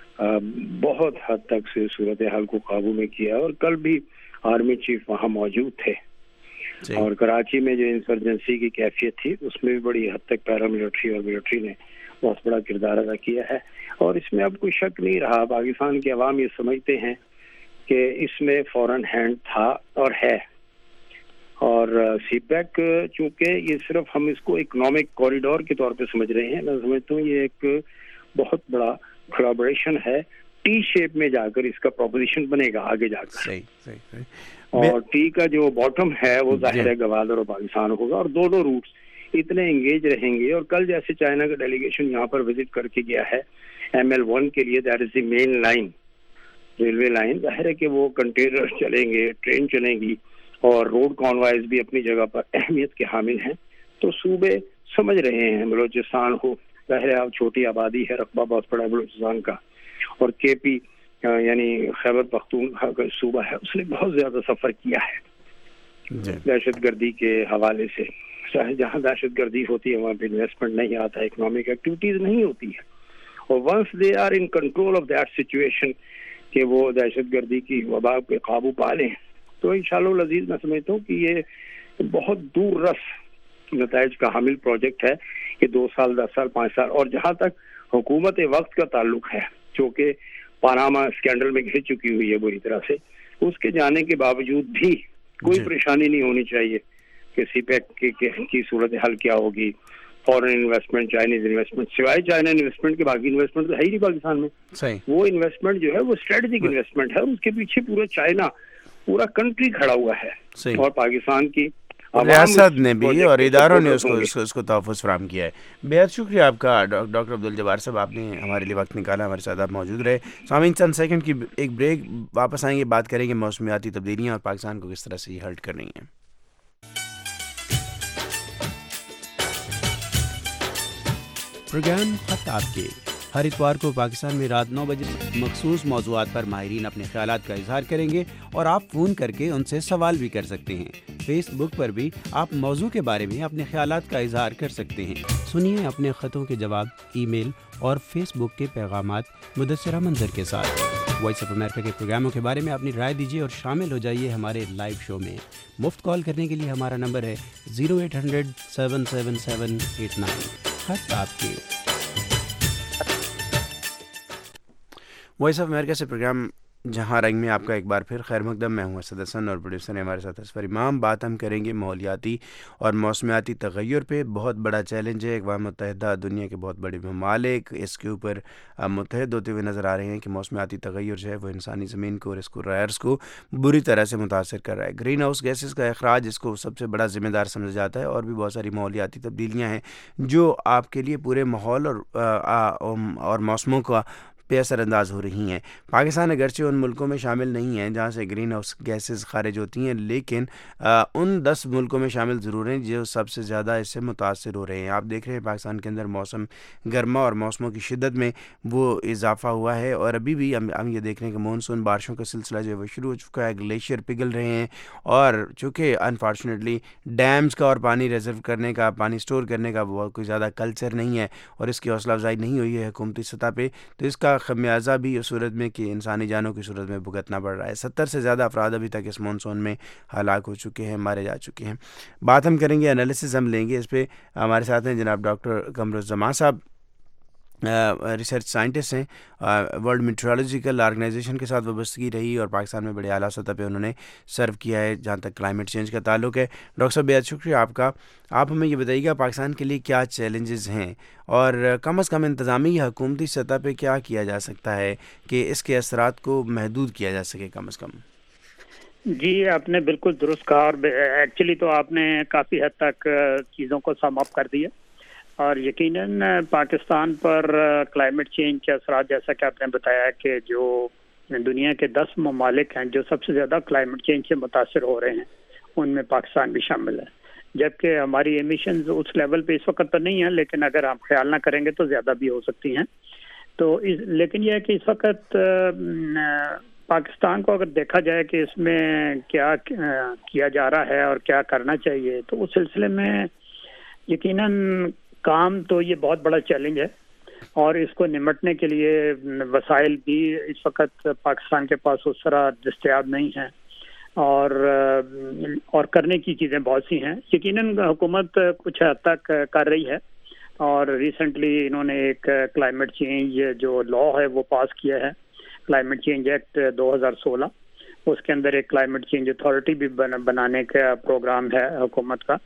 بہت حد تک سے صورتحال کو قابو میں کیا، اور کل بھی آرمی چیف وہاں موجود تھے، اور کراچی میں جو انسرجنسی کی کیفیت تھی اس میں بھی بڑی حد تک پیراملٹری اور ملٹری نے بہت بڑا کردار ادا کیا ہے، اور اس میں اب کوئی شک نہیں رہا۔ پاکستان کے عوام یہ سمجھتے ہیں کہ اس میں فورن ہینڈ تھا اور ہے، اور سی پیک چونکہ یہ صرف ہم اس کو اکنامک کوریڈور کے طور پہ سمجھ رہے ہیں، میں سمجھتا ہوں یہ ایک بہت بڑا کولابوریشن ہے، ٹی شیپ میں جا کر اس کا پروپوزیشن بنے گا آگے جا کر، اور ٹی کا جو باٹم ہے وہ ظاہر ہے گوادر اور پاکستان ہوگا، اور دونوں روٹس اتنے انگیج رہیں گے۔ اور کل جیسے چائنا کا ڈیلیگیشن یہاں پر وزٹ کر کے گیا ہے ML1 کے لیے، that is the main line, railway line, ظاہر ہے کہ وہ کنٹینر چلیں گے، ٹرین چلیں گی، اور روڈ کانوائز بھی اپنی جگہ پر اہمیت کے حامل ہیں۔ تو صوبے سمجھ رہے ہیں، بلوچستان ہو، ظاہر ہے اب چھوٹی آبادی ہے، رقبہ بہت بڑا ہے بلوچستان کا، اور KP یعنی خیبر پختونخوا کا صوبہ ہے، اس نے بہت زیادہ سفر کیا ہے دہشت گردی کے حوالے سے۔ جہاں دہشت گردی ہوتی ہے وہاں پہ انویسٹمنٹ نہیں آتا، اکنامک ایکٹیویٹیز نہیں ہوتی ہے، اور once they are in control of that situation کہ وہ دہشت گردی کی وبا پہ قابو پا لیں، تو انشاءاللہ العزیز میں سمجھتا ہوں کہ یہ بہت دور رس نتائج کا حامل پروجیکٹ ہے کہ 2 سال 10 سال 5 سال۔ اور جہاں تک حکومت وقت کا تعلق ہے جو کہ پاناما اسکینڈل میں گھر چکی ہوئی ہے بری طرح سے، اس کے جانے کے باوجود بھی کوئی پریشانی نہیں ہونی چاہیے کہ سی پیک کی صورتحال کیا ہوگی، فورن انویسٹمنٹ، چائنیز انویسٹمنٹ، سوائے چائنا انویسٹمنٹ کے باقی انویسٹمنٹ تو ہے ہی نہیں پاکستان میں۔ وہ انویسٹمنٹ جو ہے وہ اسٹریٹجک انویسٹمنٹ ہے، اور اس کے پیچھے پورا چائنا، پورا کنٹری کھڑا ہوا ہے، اور پاکستان کی ریاست نے بھی اور اداروں نے اس کو تحفظ فراہم کیا ہے۔ بہت شکریہ آپ کا ڈاکٹر عبدالجبار صاحب، آپ نے ہمارے لیے وقت نکالا، ہمارے ساتھ آپ موجود رہے۔ سامعین چند سیکنڈ کی ایک بریک، واپس آئیں گے، بات کریں گے موسمیاتی تبدیلیاں اور پاکستان کو کس طرح سے یہ ہرٹ کر رہی ہیں۔ پروگرام خط آپ کے ہر اتوار کو پاکستان میں رات 9 بجے مخصوص موضوعات پر ماہرین اپنے خیالات کا اظہار کریں گے، اور آپ فون کر کے ان سے سوال بھی کر سکتے ہیں۔ فیس بک پر بھی آپ موضوع کے بارے میں اپنے خیالات کا اظہار کر سکتے ہیں۔ سنیے اپنے خطوں کے جواب ای میل اور فیس بک کے پیغامات مدثرہ منظر کے ساتھ۔ وائس آف امریکہ کے پروگراموں کے بارے میں اپنی رائے دیجیے اور شامل ہو جائیے ہمارے لائیو شو میں۔ مفت کال کرنے کے لیے ہمارا نمبر ہے 0800-777-89۔ خط آپ کے۔ وائس آف امریکہ سے پروگرام جہاں رنگ میں آپ کا ایک بار پھر خیر مقدم۔ میں ہوں اسد حسن اور پروڈیوسر ہمارے ساتھ اسفر امام۔ بات ہم کریں گے ماحولیاتی اور موسمیاتی تغیر پہ۔ بہت بڑا چیلنج ہے، اقوام متحدہ، دنیا کے بہت بڑے ممالک اس کے اوپر متحد ہوتے ہوئے نظر آ رہے ہیں کہ موسمیاتی تغیر جو ہے وہ انسانی زمین کو اور اس کو رائرس کو بری طرح سے متاثر کر رہا ہے۔ گرین ہاؤس گیسز کا اخراج اس کو سب سے بڑا ذمہ دار سمجھا جاتا ہے، اور بھی بہت ساری ماحولیاتی تبدیلیاں ہیں جو آپ کے لیے پورے ماحول اور موسموں کا پہ اثر انداز ہو رہی ہیں۔ پاکستان اگرچہ ان ملکوں میں شامل نہیں ہیں جہاں سے گرین ہاؤس گیسز خارج ہوتی ہیں، لیکن ان 10 ملکوں میں شامل ضرور ہیں جو سب سے زیادہ اس سے متاثر ہو رہے ہیں۔ آپ دیکھ رہے ہیں پاکستان کے اندر موسم گرما اور موسموں کی شدت میں وہ اضافہ ہوا ہے، اور ابھی بھی ہم یہ دیکھ رہے ہیں کہ مونسون بارشوں کا سلسلہ جو ہے وہ شروع ہو چکا ہے، گلیشیئر پگھل رہے ہیں، اور چونکہ انفارچونیٹلی ڈیمز کا اور پانی ریزرو کرنے کا، پانی سٹور کرنے کا وہ کوئی زیادہ کلچر نہیں ہے، اور اس کی حوصلہ افزائی نہیں ہوئی ہے حکومتی سطح پہ، تو اس کا خمیازہ بھی اس صورت میں کہ انسانی جانوں کی صورت میں بھگتنا پڑ رہا ہے. 70 سے زیادہ افراد ابھی تک اس مانسون میں ہلاک ہو چکے ہیں, مارے جا چکے ہیں. بات ہم کریں گے, انالیسز ہم لیں گے اس پہ. ہمارے ساتھ ہیں جناب doctor Qamaruzzaman sahib, research scientist ہیں, ورلڈ میٹرولوجیکل آرگنائزیشن کے ساتھ وابستگی رہی اور پاکستان میں بڑے اعلیٰ سطح پہ انہوں نے سرو کیا ہے جہاں تک کلائمیٹ چینج کا تعلق ہے. ڈاکٹر صاحب بہت شکریہ آپ کا. آپ ہمیں یہ بتائیے گا پاکستان کے لیے کیا چیلنجز ہیں اور کم از کم انتظامی یا حکومتی سطح پہ کیا کیا جا سکتا ہے کہ اس کے اثرات کو محدود کیا جا سکے کم از کم. جی آپ نے بالکل درست کہا, اور ایکچولی تو آپ نے کافی حد تک چیزوں کو سم اپ کر دیا, اور یقیناً پاکستان پر کلائمیٹ چینج کے اثرات جیسا کہ آپ نے بتایا کہ جو دنیا کے 10 ممالک ہیں جو سب سے زیادہ کلائمیٹ چینج سے متاثر ہو رہے ہیں ان میں پاکستان بھی شامل ہے, جبکہ ہماری ایمیشنز اس لیول پہ اس وقت تو نہیں ہیں, لیکن اگر ہم خیال نہ کریں گے تو زیادہ بھی ہو سکتی ہیں. تو لیکن یہ ہے کہ اس وقت پاکستان کو اگر دیکھا جائے کہ اس میں کیا کیا جا رہا ہے اور کیا کرنا چاہیے, تو اس سلسلے میں یقیناً کام تو یہ بہت بڑا چیلنج ہے, اور اس کو نمٹنے کے لیے وسائل بھی اس وقت پاکستان کے پاس اس طرح دستیاب نہیں ہیں, اور کرنے کی چیزیں بہت سی ہیں. یقیناً حکومت کچھ حد تک کر رہی ہے, اور ریسنٹلی انہوں نے ایک کلائمیٹ چینج جو لا ہے وہ پاس کیا ہے, کلائمیٹ چینج ایکٹ 2016. اس کے اندر ایک کلائمیٹ چینج اتھارٹی بھی بنانے کا پروگرام ہے حکومت کا,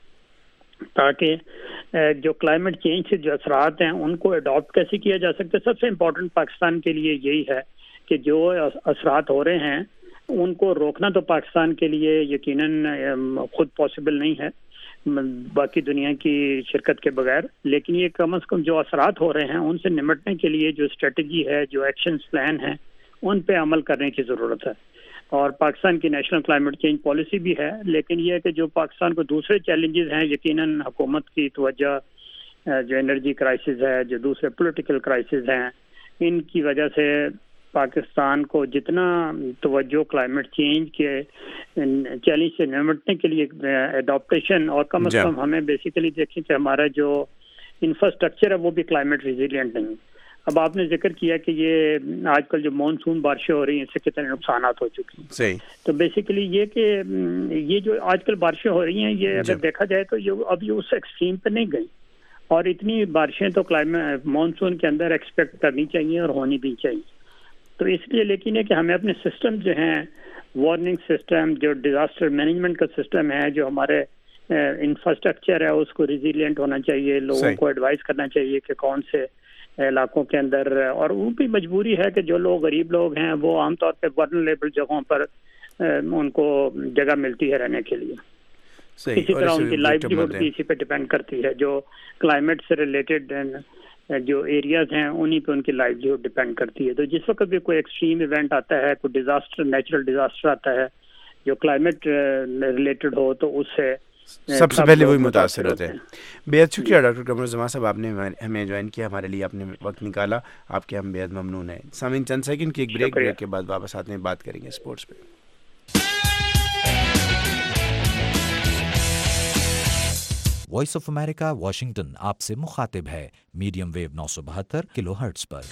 تاکہ جو کلائمیٹ چینج سے جو اثرات ہیں ان کو اڈاپٹ کیسے کیا جا سکتا ہے. سب سے امپورٹنٹ پاکستان کے لیے یہی ہے کہ جو اثرات ہو رہے ہیں ان کو روکنا تو پاکستان کے لیے یقیناً خود پاسبل نہیں ہے باقی دنیا کی شرکت کے بغیر, لیکن یہ کم از کم جو اثرات ہو رہے ہیں ان سے نمٹنے کے لیے جو اسٹریٹجی ہے, جو ایکشنز پلان ہیں, ان پہ عمل کرنے کی ضرورت ہے. اور پاکستان کی نیشنل کلائمیٹ چینج پالیسی بھی ہے, لیکن یہ ہے کہ جو پاکستان کو دوسرے چیلنجز ہیں, یقیناً حکومت کی توجہ جو انرجی کرائسس ہے, جو دوسرے پولیٹیکل کرائسس ہیں, ان کی وجہ سے پاکستان کو جتنا توجہ کلائمیٹ چینج کے چیلنج سے نمٹنے کے لیے اڈاپٹیشن, اور کم از کم ہمیں بیسیکلی دیکھیں کہ ہمارا جو انفراسٹرکچر ہے وہ بھی کلائمیٹ ریزیلینٹ نہیں. اب آپ نے ذکر کیا کہ یہ آج کل جو مانسون بارشیں ہو رہی ہیں اس سے کتنے نقصانات ہو چکے ہیں. صحیح. تو بیسیکلی یہ کہ یہ جو آج کل بارشیں ہو رہی ہیں یہ اگر دیکھا جائے تو یہ ابھی اس ایکسٹریم پہ نہیں گئی, اور اتنی بارشیں تو کلائمیٹ مانسون کے اندر ایکسپیکٹ کرنی چاہیے اور ہونی بھی چاہیے. تو اس لیے لیکن ہے کہ ہمیں اپنے سسٹم جو ہیں, وارننگ سسٹم, جو ڈیزاسٹر مینجمنٹ کا سسٹم ہے, جو ہمارے انفراسٹرکچر ہے, اس کو ریزیلینٹ ہونا چاہیے. لوگوں کو ایڈوائز کرنا چاہیے کہ کون سے علاقوں کے اندر, اور وہ بھی مجبوری ہے کہ جو لوگ غریب لوگ ہیں وہ عام طور پہ ورنریبل جگہوں پر ان کو جگہ ملتی ہے رہنے کے لیے. اسی طرح ان کی لائیولیہڈ بھی اسی پہ ڈپینڈ کرتی ہے. جو کلائمیٹ سے ریلیٹڈ جو ایریاز ہیں انہی پہ ان کی لائیولیہڈ ڈپینڈ کرتی ہے. تو جس وقت بھی کوئی ایکسٹریم ایونٹ آتا ہے, کوئی ڈیزاسٹر, نیچرل ڈیزاسٹر آتا ہے جو کلائمیٹ ریلیٹڈ ہو, تو اس سے سب سے پہلے وہی متاثر ہوتے ہیں. بہت شکریہ ڈاکٹر قمرالزمان صاحب, آپ نے ہمیں جوائن کیا, ہمارے لیے آپ نے وقت نکالا, آپ کے ہم بہت ممنون ہیں. سامعین چند سیکنڈ کی ایک بریک کے بعد واپس آتے ہیں, بات کریں گے اسپورٹس پہ. وائس آف امریکہ واشنگٹن آپ سے مخاطب ہے میڈیم ویو 972 کلو ہرٹز پر.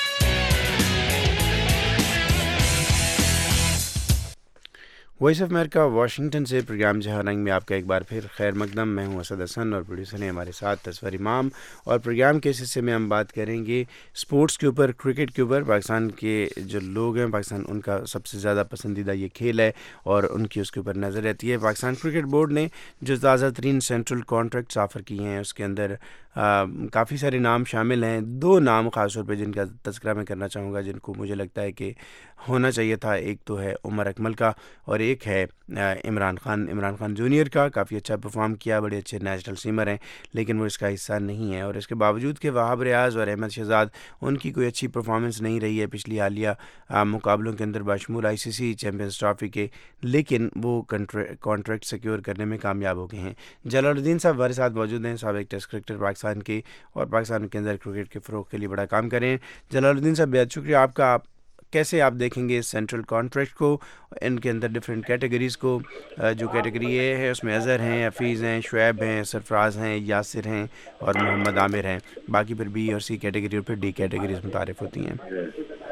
وائس آف امریکہ واشنگٹن سے پروگرام جہاں رنگ میں آپ کا ایک بار پھر خیر مقدم. میں ہوں اسد حسن اور پروڈیوسر ہیں ہمارے ساتھ اسفر امام, اور پروگرام کے اس حصے میں ہم بات کریں گے اسپورٹس کے اوپر, کرکٹ کے اوپر. پاکستان کے جو لوگ ہیں, پاکستان ان کا سب سے زیادہ پسندیدہ یہ کھیل ہے اور ان کی اس کے اوپر نظر رہتی ہے. پاکستان کرکٹ بورڈ نے جو تازہ ترین سینٹرل کانٹریکٹس آفر کیے ہیں اس کے اندر کافی سارے نام شامل ہیں. 2 نام خاص طور پہ جن کا تذکرہ میں کرنا چاہوں گا, جن کو مجھے لگتا ہے کہ ہونا چاہیے تھا. ایک تو ہے عمر اکمل کا, اور ایک ہے عمران خان جونیئر کا. کافی اچھا پرفارم کیا, بڑے اچھے نیشنل سیمر ہیں, لیکن وہ اس کا حصہ نہیں ہے. اور اس کے باوجود کہ وہاب ریاض اور احمد شہزاد ان کی کوئی اچھی پرفارمنس نہیں رہی ہے پچھلی حالیہ مقابلوں کے اندر بشمول ICC چیمپئنز ٹرافی کے, لیکن وہ کانٹریکٹ سیکیور کرنے میں کامیاب ہو گئے ہیں. جلال الدین صاحب ہمارے ساتھ موجود ہیں, سابق ٹیسٹ کرکٹر پاکستان کے, اور پاکستان کے اندر کرکٹ کے فروغ کے لیے بڑا کام کریں ہیں. جلال الدین صاحب بہت شکریہ آپ کا. کیسے آپ دیکھیں گے سینٹرل کانٹریکٹ کو, ان کے اندر ڈفرینٹ کیٹیگریز کو؟ جو کیٹیگری اے ہے اس میں اظہر ہیں, حفیظ ہیں, شعیب ہیں, سرفراز ہیں, یاسر ہیں اور محمد عامر ہیں. باقی پھر B اور C کیٹیگری اور پھر D کیٹیگریز متعارف ہوتی ہیں.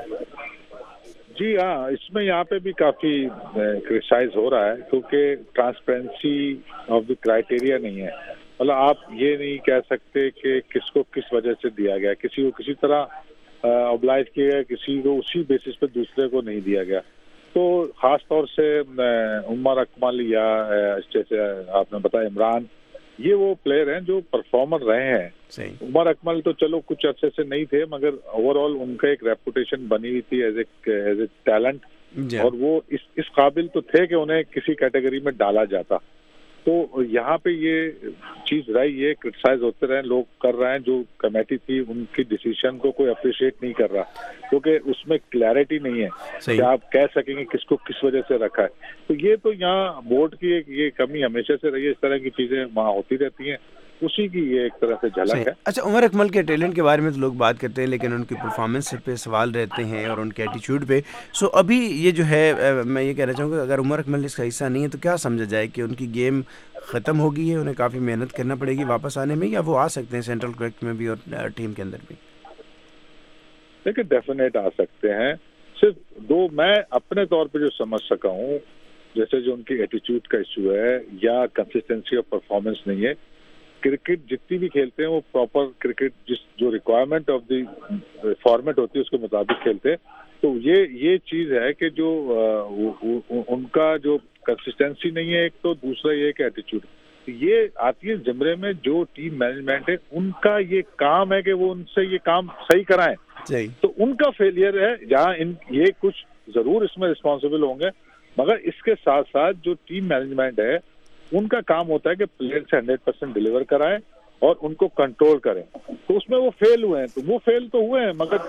جی ہاں، اس میں یہاں پہ بھی کافی کرٹیسائز ہو رہا ہے کیونکہ ٹرانسپیرنسی آف دی کرائٹیریا نہیں ہے. مطلب آپ یہ نہیں کہہ سکتے کہ کس کو کس وجہ سے دیا گیا، کسی کو کسی طرح اوبلائز کیا گیا، کسی کو اسی بیسس پہ دوسرے کو نہیں دیا گیا. تو خاص طور سے عمر اکمل یا جیسے آپ نے بتایا عمران، یہ وہ پلیئر ہیں جو پرفارمر رہے ہیں. عمر اکمل تو چلو کچھ عرصے سے نہیں تھے، مگر اوور آل ان کا ایک ریپوٹیشن بنی ہوئی تھی ایز اے ٹیلنٹ، اور وہ اس قابل تو تھے کہ انہیں کسی کیٹیگری میں ڈالا جاتا. تو یہاں پہ یہ چیز رہی، یہ کرٹیسائز ہوتے رہے، لوگ کر رہے ہیں. جو کمیٹی تھی ان کی ڈیسیشن کو کوئی اپریشیٹ نہیں کر رہا کیونکہ اس میں کلیئرٹی نہیں ہے کہ آپ کہہ سکیں گے کس کو کس وجہ سے رکھا ہے. تو یہ تو یہاں بورڈ کی ایک یہ کمی ہمیشہ سے رہی ہے. اس طرح کی چیزیں وہاں ہوتی رہتی ہیں، اسی کی یہ ایک طرح سے جھلک ہے. اچھا، عمر اکمل کے ٹیلنٹ کے بارے میں تو لوگ بات کرتے ہیں، لیکن ان کی پرفارمنس پہ سوال رہتے ہیں اور ان کے ایٹیچیوڈ پہ. سو ابھی یہ جو ہے میں یہ کہنا چاہوں گا اگر عمر اکمل اس کا حصہ نہیں ہے تو کیا سمجھا جائے کہ ان کی گیم ختم ہو گئی ہے، انہیں کافی محنت کرنا پڑے گی واپس آنے میں، یا وہ آ سکتے ہیں سینٹرل کرکٹ میں بھی اور ٹیم کے اندر بھی؟ لیکن ڈیفینیٹ آ سکتے ہیں. صرف دو میں اپنے طور پہ جو سمجھ سکا ہوں، جیسے جو ان کی ایٹیچیوڈ کا ایشو ہے یا کنسسٹنسی آف پرفارمنس نہیں ہے. کرکٹ جتنی بھی کھیلتے ہیں وہ پراپر کرکٹ جو ریکوائرمنٹ آف دی فارمیٹ ہوتی ہے اس کے مطابق کھیلتے ہیں. تو یہ چیز ہے کہ جو ان کا جو کنسسٹنسی نہیں ہے ایک، تو دوسرا یہ کہ ایٹیچیوڈ یہ آتی ہے زمرے میں. جو ٹیم مینجمنٹ ہے ان کا یہ کام ہے کہ وہ ان سے یہ کام صحیح کرائیں. تو ان کا فیلئر ہے جہاں یہ کچھ ضرور اس میں رسپانسبل ہوں گے، مگر اس کے ساتھ ساتھ جو ٹیم مینجمنٹ ہے ان کا کام ہوتا ہے کہ پلیئر سے 100% ڈیلیور کرائیں اور ان کو کنٹرول کریں. تو اس میں وہ فیل ہوئے ہیں، تو وہ فیل تو ہوئے ہیں، مگر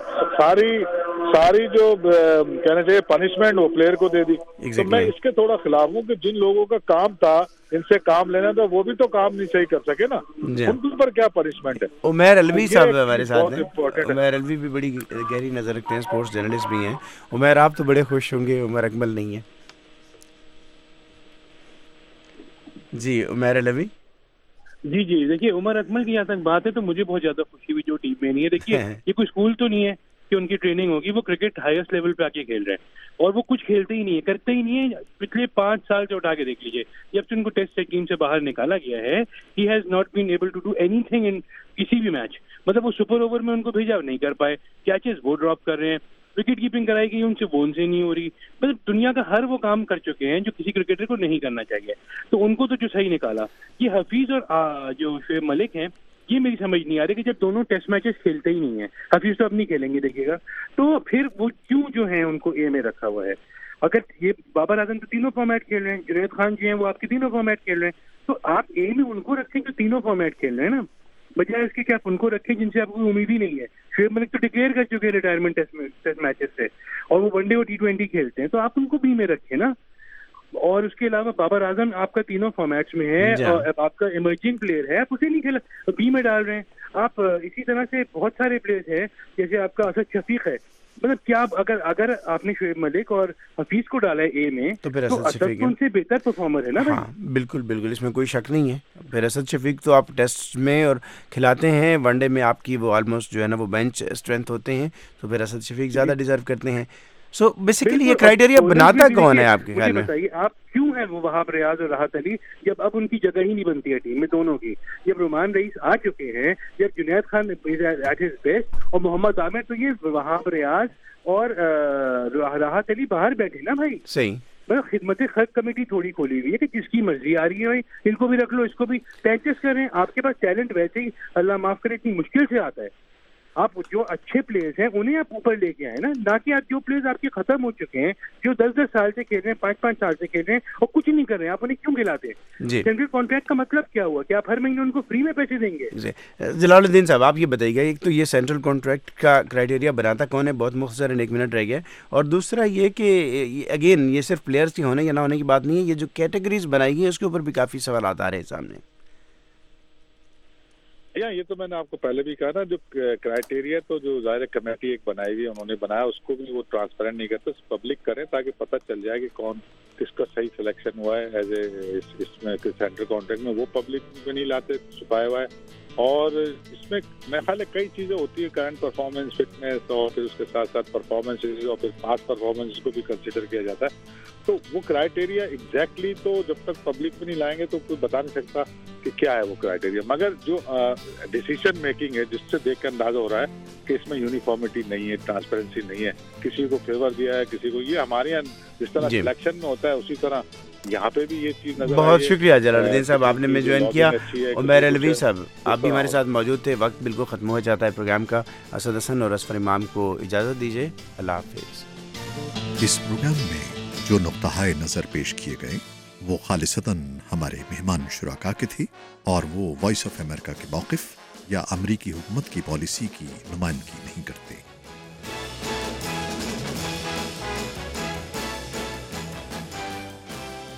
ساری جو کہنا چاہیے پنشمنٹ وہ پلیئر کو دے دی. تو میں اس کے تھوڑا خلاف ہوں کہ جن لوگوں کا کام تھا ان سے کام لینا تھا وہ بھی تو کام نہیں صحیح کر سکے نا، ان کے اوپر کیا پنشمنٹ ہے. عمیر الوی صاحب ہمارے ساتھ ہیں. عمیر الوی بھی بڑی گہری نظر رکھتے ہیں، اسپورٹس جرنلسٹ بھی ہیں. عمیر آپ تو بڑے خوش ہوں گے عمر اکمل نہیں ہے. جی عمیر الوی. جی دیکھیے عمر اکمل کی جہاں تک بات ہے تو مجھے بہت زیادہ خوشی ہوئی جو ٹیم میں نہیں ہے. دیکھیے یہ کوئی اسکول تو نہیں ہے کہ ان کی ٹریننگ ہوگی، وہ کرکٹ ہائیسٹ لیول پہ آ کے کھیل رہے ہیں اور وہ کچھ کھیلتے ہی نہیں ہے، کرتے ہی نہیں ہے. پچھلے 5 سال سے اٹھا کے دیکھ لیجیے، جب سے ان کو ٹیسٹ ٹیم سے باہر نکالا گیا ہے، he has not been able to do anything in کسی بھی میچ. مطلب وہ سپر اوور میں ان کو بھیجا نہیں کر پائے، کیچز وہ ڈراپ کر رہے ہیں، وکٹ کیپنگ کرائی گئی ان سے وہ ان سے نہیں ہو رہی. مطلب دنیا کا ہر وہ کام کر چکے ہیں جو کسی کرکٹر کو نہیں کرنا چاہیے. تو ان کو تو جو صحیح نکالا. یہ حفیظ اور جو شعیب ملک ہیں، یہ میری سمجھ نہیں آ رہی کہ جب دونوں ٹیسٹ میچز کھیلتے ہی نہیں ہیں، حفیظ تو اب نہیں کھیلیں گے دیکھیے گا، تو پھر وہ کیوں جو ہیں ان کو اے میں رکھا ہوا ہے. اگر یہ بابر اعظم تو تینوں فارمیٹ کھیل رہے ہیں، جنید خان جی ہیں وہ آپ کے تینوں فارمیٹ کھیل رہے ہیں، تو آپ اے میں ان کو رکھیں جو تینوں فارمیٹ کھیل رہے ہیں نا، بجائے اس کے کہ آپ ان کو رکھیں جن سے آپ کو کوئی امید ہی نہیں ہے. شعیب ملک تو ڈکلیئر کر چکے ہیں ریٹائرمنٹ ٹیسٹ میچز سے، اور وہ ون ڈے اور T20 کھیلتے ہیں، تو آپ ان کو بی میں رکھیں نا. اور اس کے علاوہ بابر اعظم آپ کا تینوں فارمیٹس میں ہے اور آپ کا ایمرجنگ پلیئر ہے، آپ اسے نہیں کھیلا بی میں ڈال رہے ہیں آپ. اسی طرح سے بہت سارے پلیئرز ہیں جیسے آپ کا اسد شفیق ہے. مطلب کیا اگر آپ نے شعیب ملک اور حفیظ کو ڈالا ہے اے میں تو اسد ان سے بہتر پرفارمر ہے نا بھائی. بالکل اس میں کوئی شک نہیں ہے. پھر اسد شفیق تو آپ ٹیسٹ میں اور کھلاتے ہیں، ون ڈے میں آپ کی وہ آلموسٹ جو ہے نا وہ بینچ اسٹرینتھ ہوتے ہیں، تو پھر اسد شفیق زیادہ ڈیزرو کرتے ہیں. سو بیسیکلی یہ کرائیٹیریا بناتا کون ہے آپ کے خیال میں؟ بتائیے آپ کیوں ہیں وہ وہاب ریاض اور راحت علی جب اب ان کی جگہ ہی نہیں بنتی ہے ٹیم میں دونوں کی؟ جب رومان رئیس آ چکے ہیں، جب Junaid Khan at his best اور محمد عامر، تو یہ وہاب ریاض اور راحت علی باہر بیٹھے نا بھائی. صحیح. مطلب خدمت خلق کمیٹی تھوڑی کھولی ہوئی ہے کہ جس کی مرضی آ رہی ہے بھائی ان کو بھی رکھ لو، اس کو بھی پریکٹس کریں. آپ کے پاس ٹیلنٹ ویسے ہی اللہ معاف کرے اتنی مشکل سے آتا ہے. آپ جو اچھے پلیئرز ہیں انہیں آپ اوپر لے کے آئے نا، نہ کہ آپ جو پلیئرز آپ کے ختم ہو چکے ہیں، جو 10 سال سے کھیل رہے ہیں، 5 سال سے کھیل رہے ہیں اور کچھ نہیں کر رہے ہیں، آپ انہیں کیوں کھلاتے ہیں؟ سینٹرل کانٹریکٹ کا مطلب کیا ہوا کہ آپ ہر مہینے ان کو فری میں پیسے دیں گے؟ جلال الدین صاحب آپ یہ بتائیے گا، ایک تو یہ سینٹرل کانٹریکٹ کا کرائٹیریا بناتا کون ہے، بہت مختصر 1 منٹ رہ گیا، اور دوسرا یہ کہ اگین یہ صرف پلیئرز کی ہونے یا نہ ہونے کی بات نہیں ہے، یہ جو کیٹیگریز بنائی گئی ہیں اس کے اوپر بھی کافی سوالات آ رہے ہیں سامنے. یہ تو میں نے آپ کو پہلے بھی کہا نا، جو کرائٹیریا تو جو ظاہر کمیٹی ایک بنائی ہوئی انہوں نے بنایا، اس کو بھی وہ ٹرانسپیرنٹ نہیں کرتے، پبلک کریں تاکہ پتہ چل جائے کہ کون کس کا صحیح سلیکشن ہوا ہے ایز اے اس میں سینٹرل کانٹریکٹ میں. وہ پبلک میں نہیں لاتے، چھپایا ہوا ہے. اور اس میں میرے خیال ہے کئی چیزیں ہوتی ہیں، کرنٹ پرفارمنس، فٹنس، اور پھر اس کے ساتھ ساتھ پرفارمنس اور پھر پاس پرفارمنس کو بھی کنسیڈر کیا جاتا ہے. تو وہ کرائٹیریا ایگزیکٹلی تو جب تک پبلک میں نہیں لائیں گے تو کوئی بتا نہیں سکتا کہ کیا ہے وہ کرائٹیریا. مگر جو ڈیسیژن میکنگ ہے جس سے دیکھ کے اندازہ ہو رہا ہے کہ اس میں یونیفارمٹی نہیں ہے، ٹرانسپیرنسی نہیں ہے، کسی کو فیور دیا ہے کسی کو، یہ ہمارے یہاں جس طرح سلیکشن میں ہوتا ہے اسی طرح یہاں پہ بھی یہ چیز نظر. بہت شکریہ جلال الدین صاحب، آپ نے میں جوائن کیا. عمیر الوی صاحب آپ بھی ہمارے ساتھ موجود تھے. وقت بالکل ختم ہو جاتا ہے پروگرام کا. اسد حسن اور اصفر امام کو اجازت دیجیے. اللہ حافظ. اس پروگرام میں جو نقطۂ نظر پیش کیے گئے وہ خالصتاً ہمارے مہمان شرکاء کے تھے اور وہ وائس آف امریکہ کے موقف یا امریکی حکومت کی پالیسی کی نمائندگی نہیں کرتے.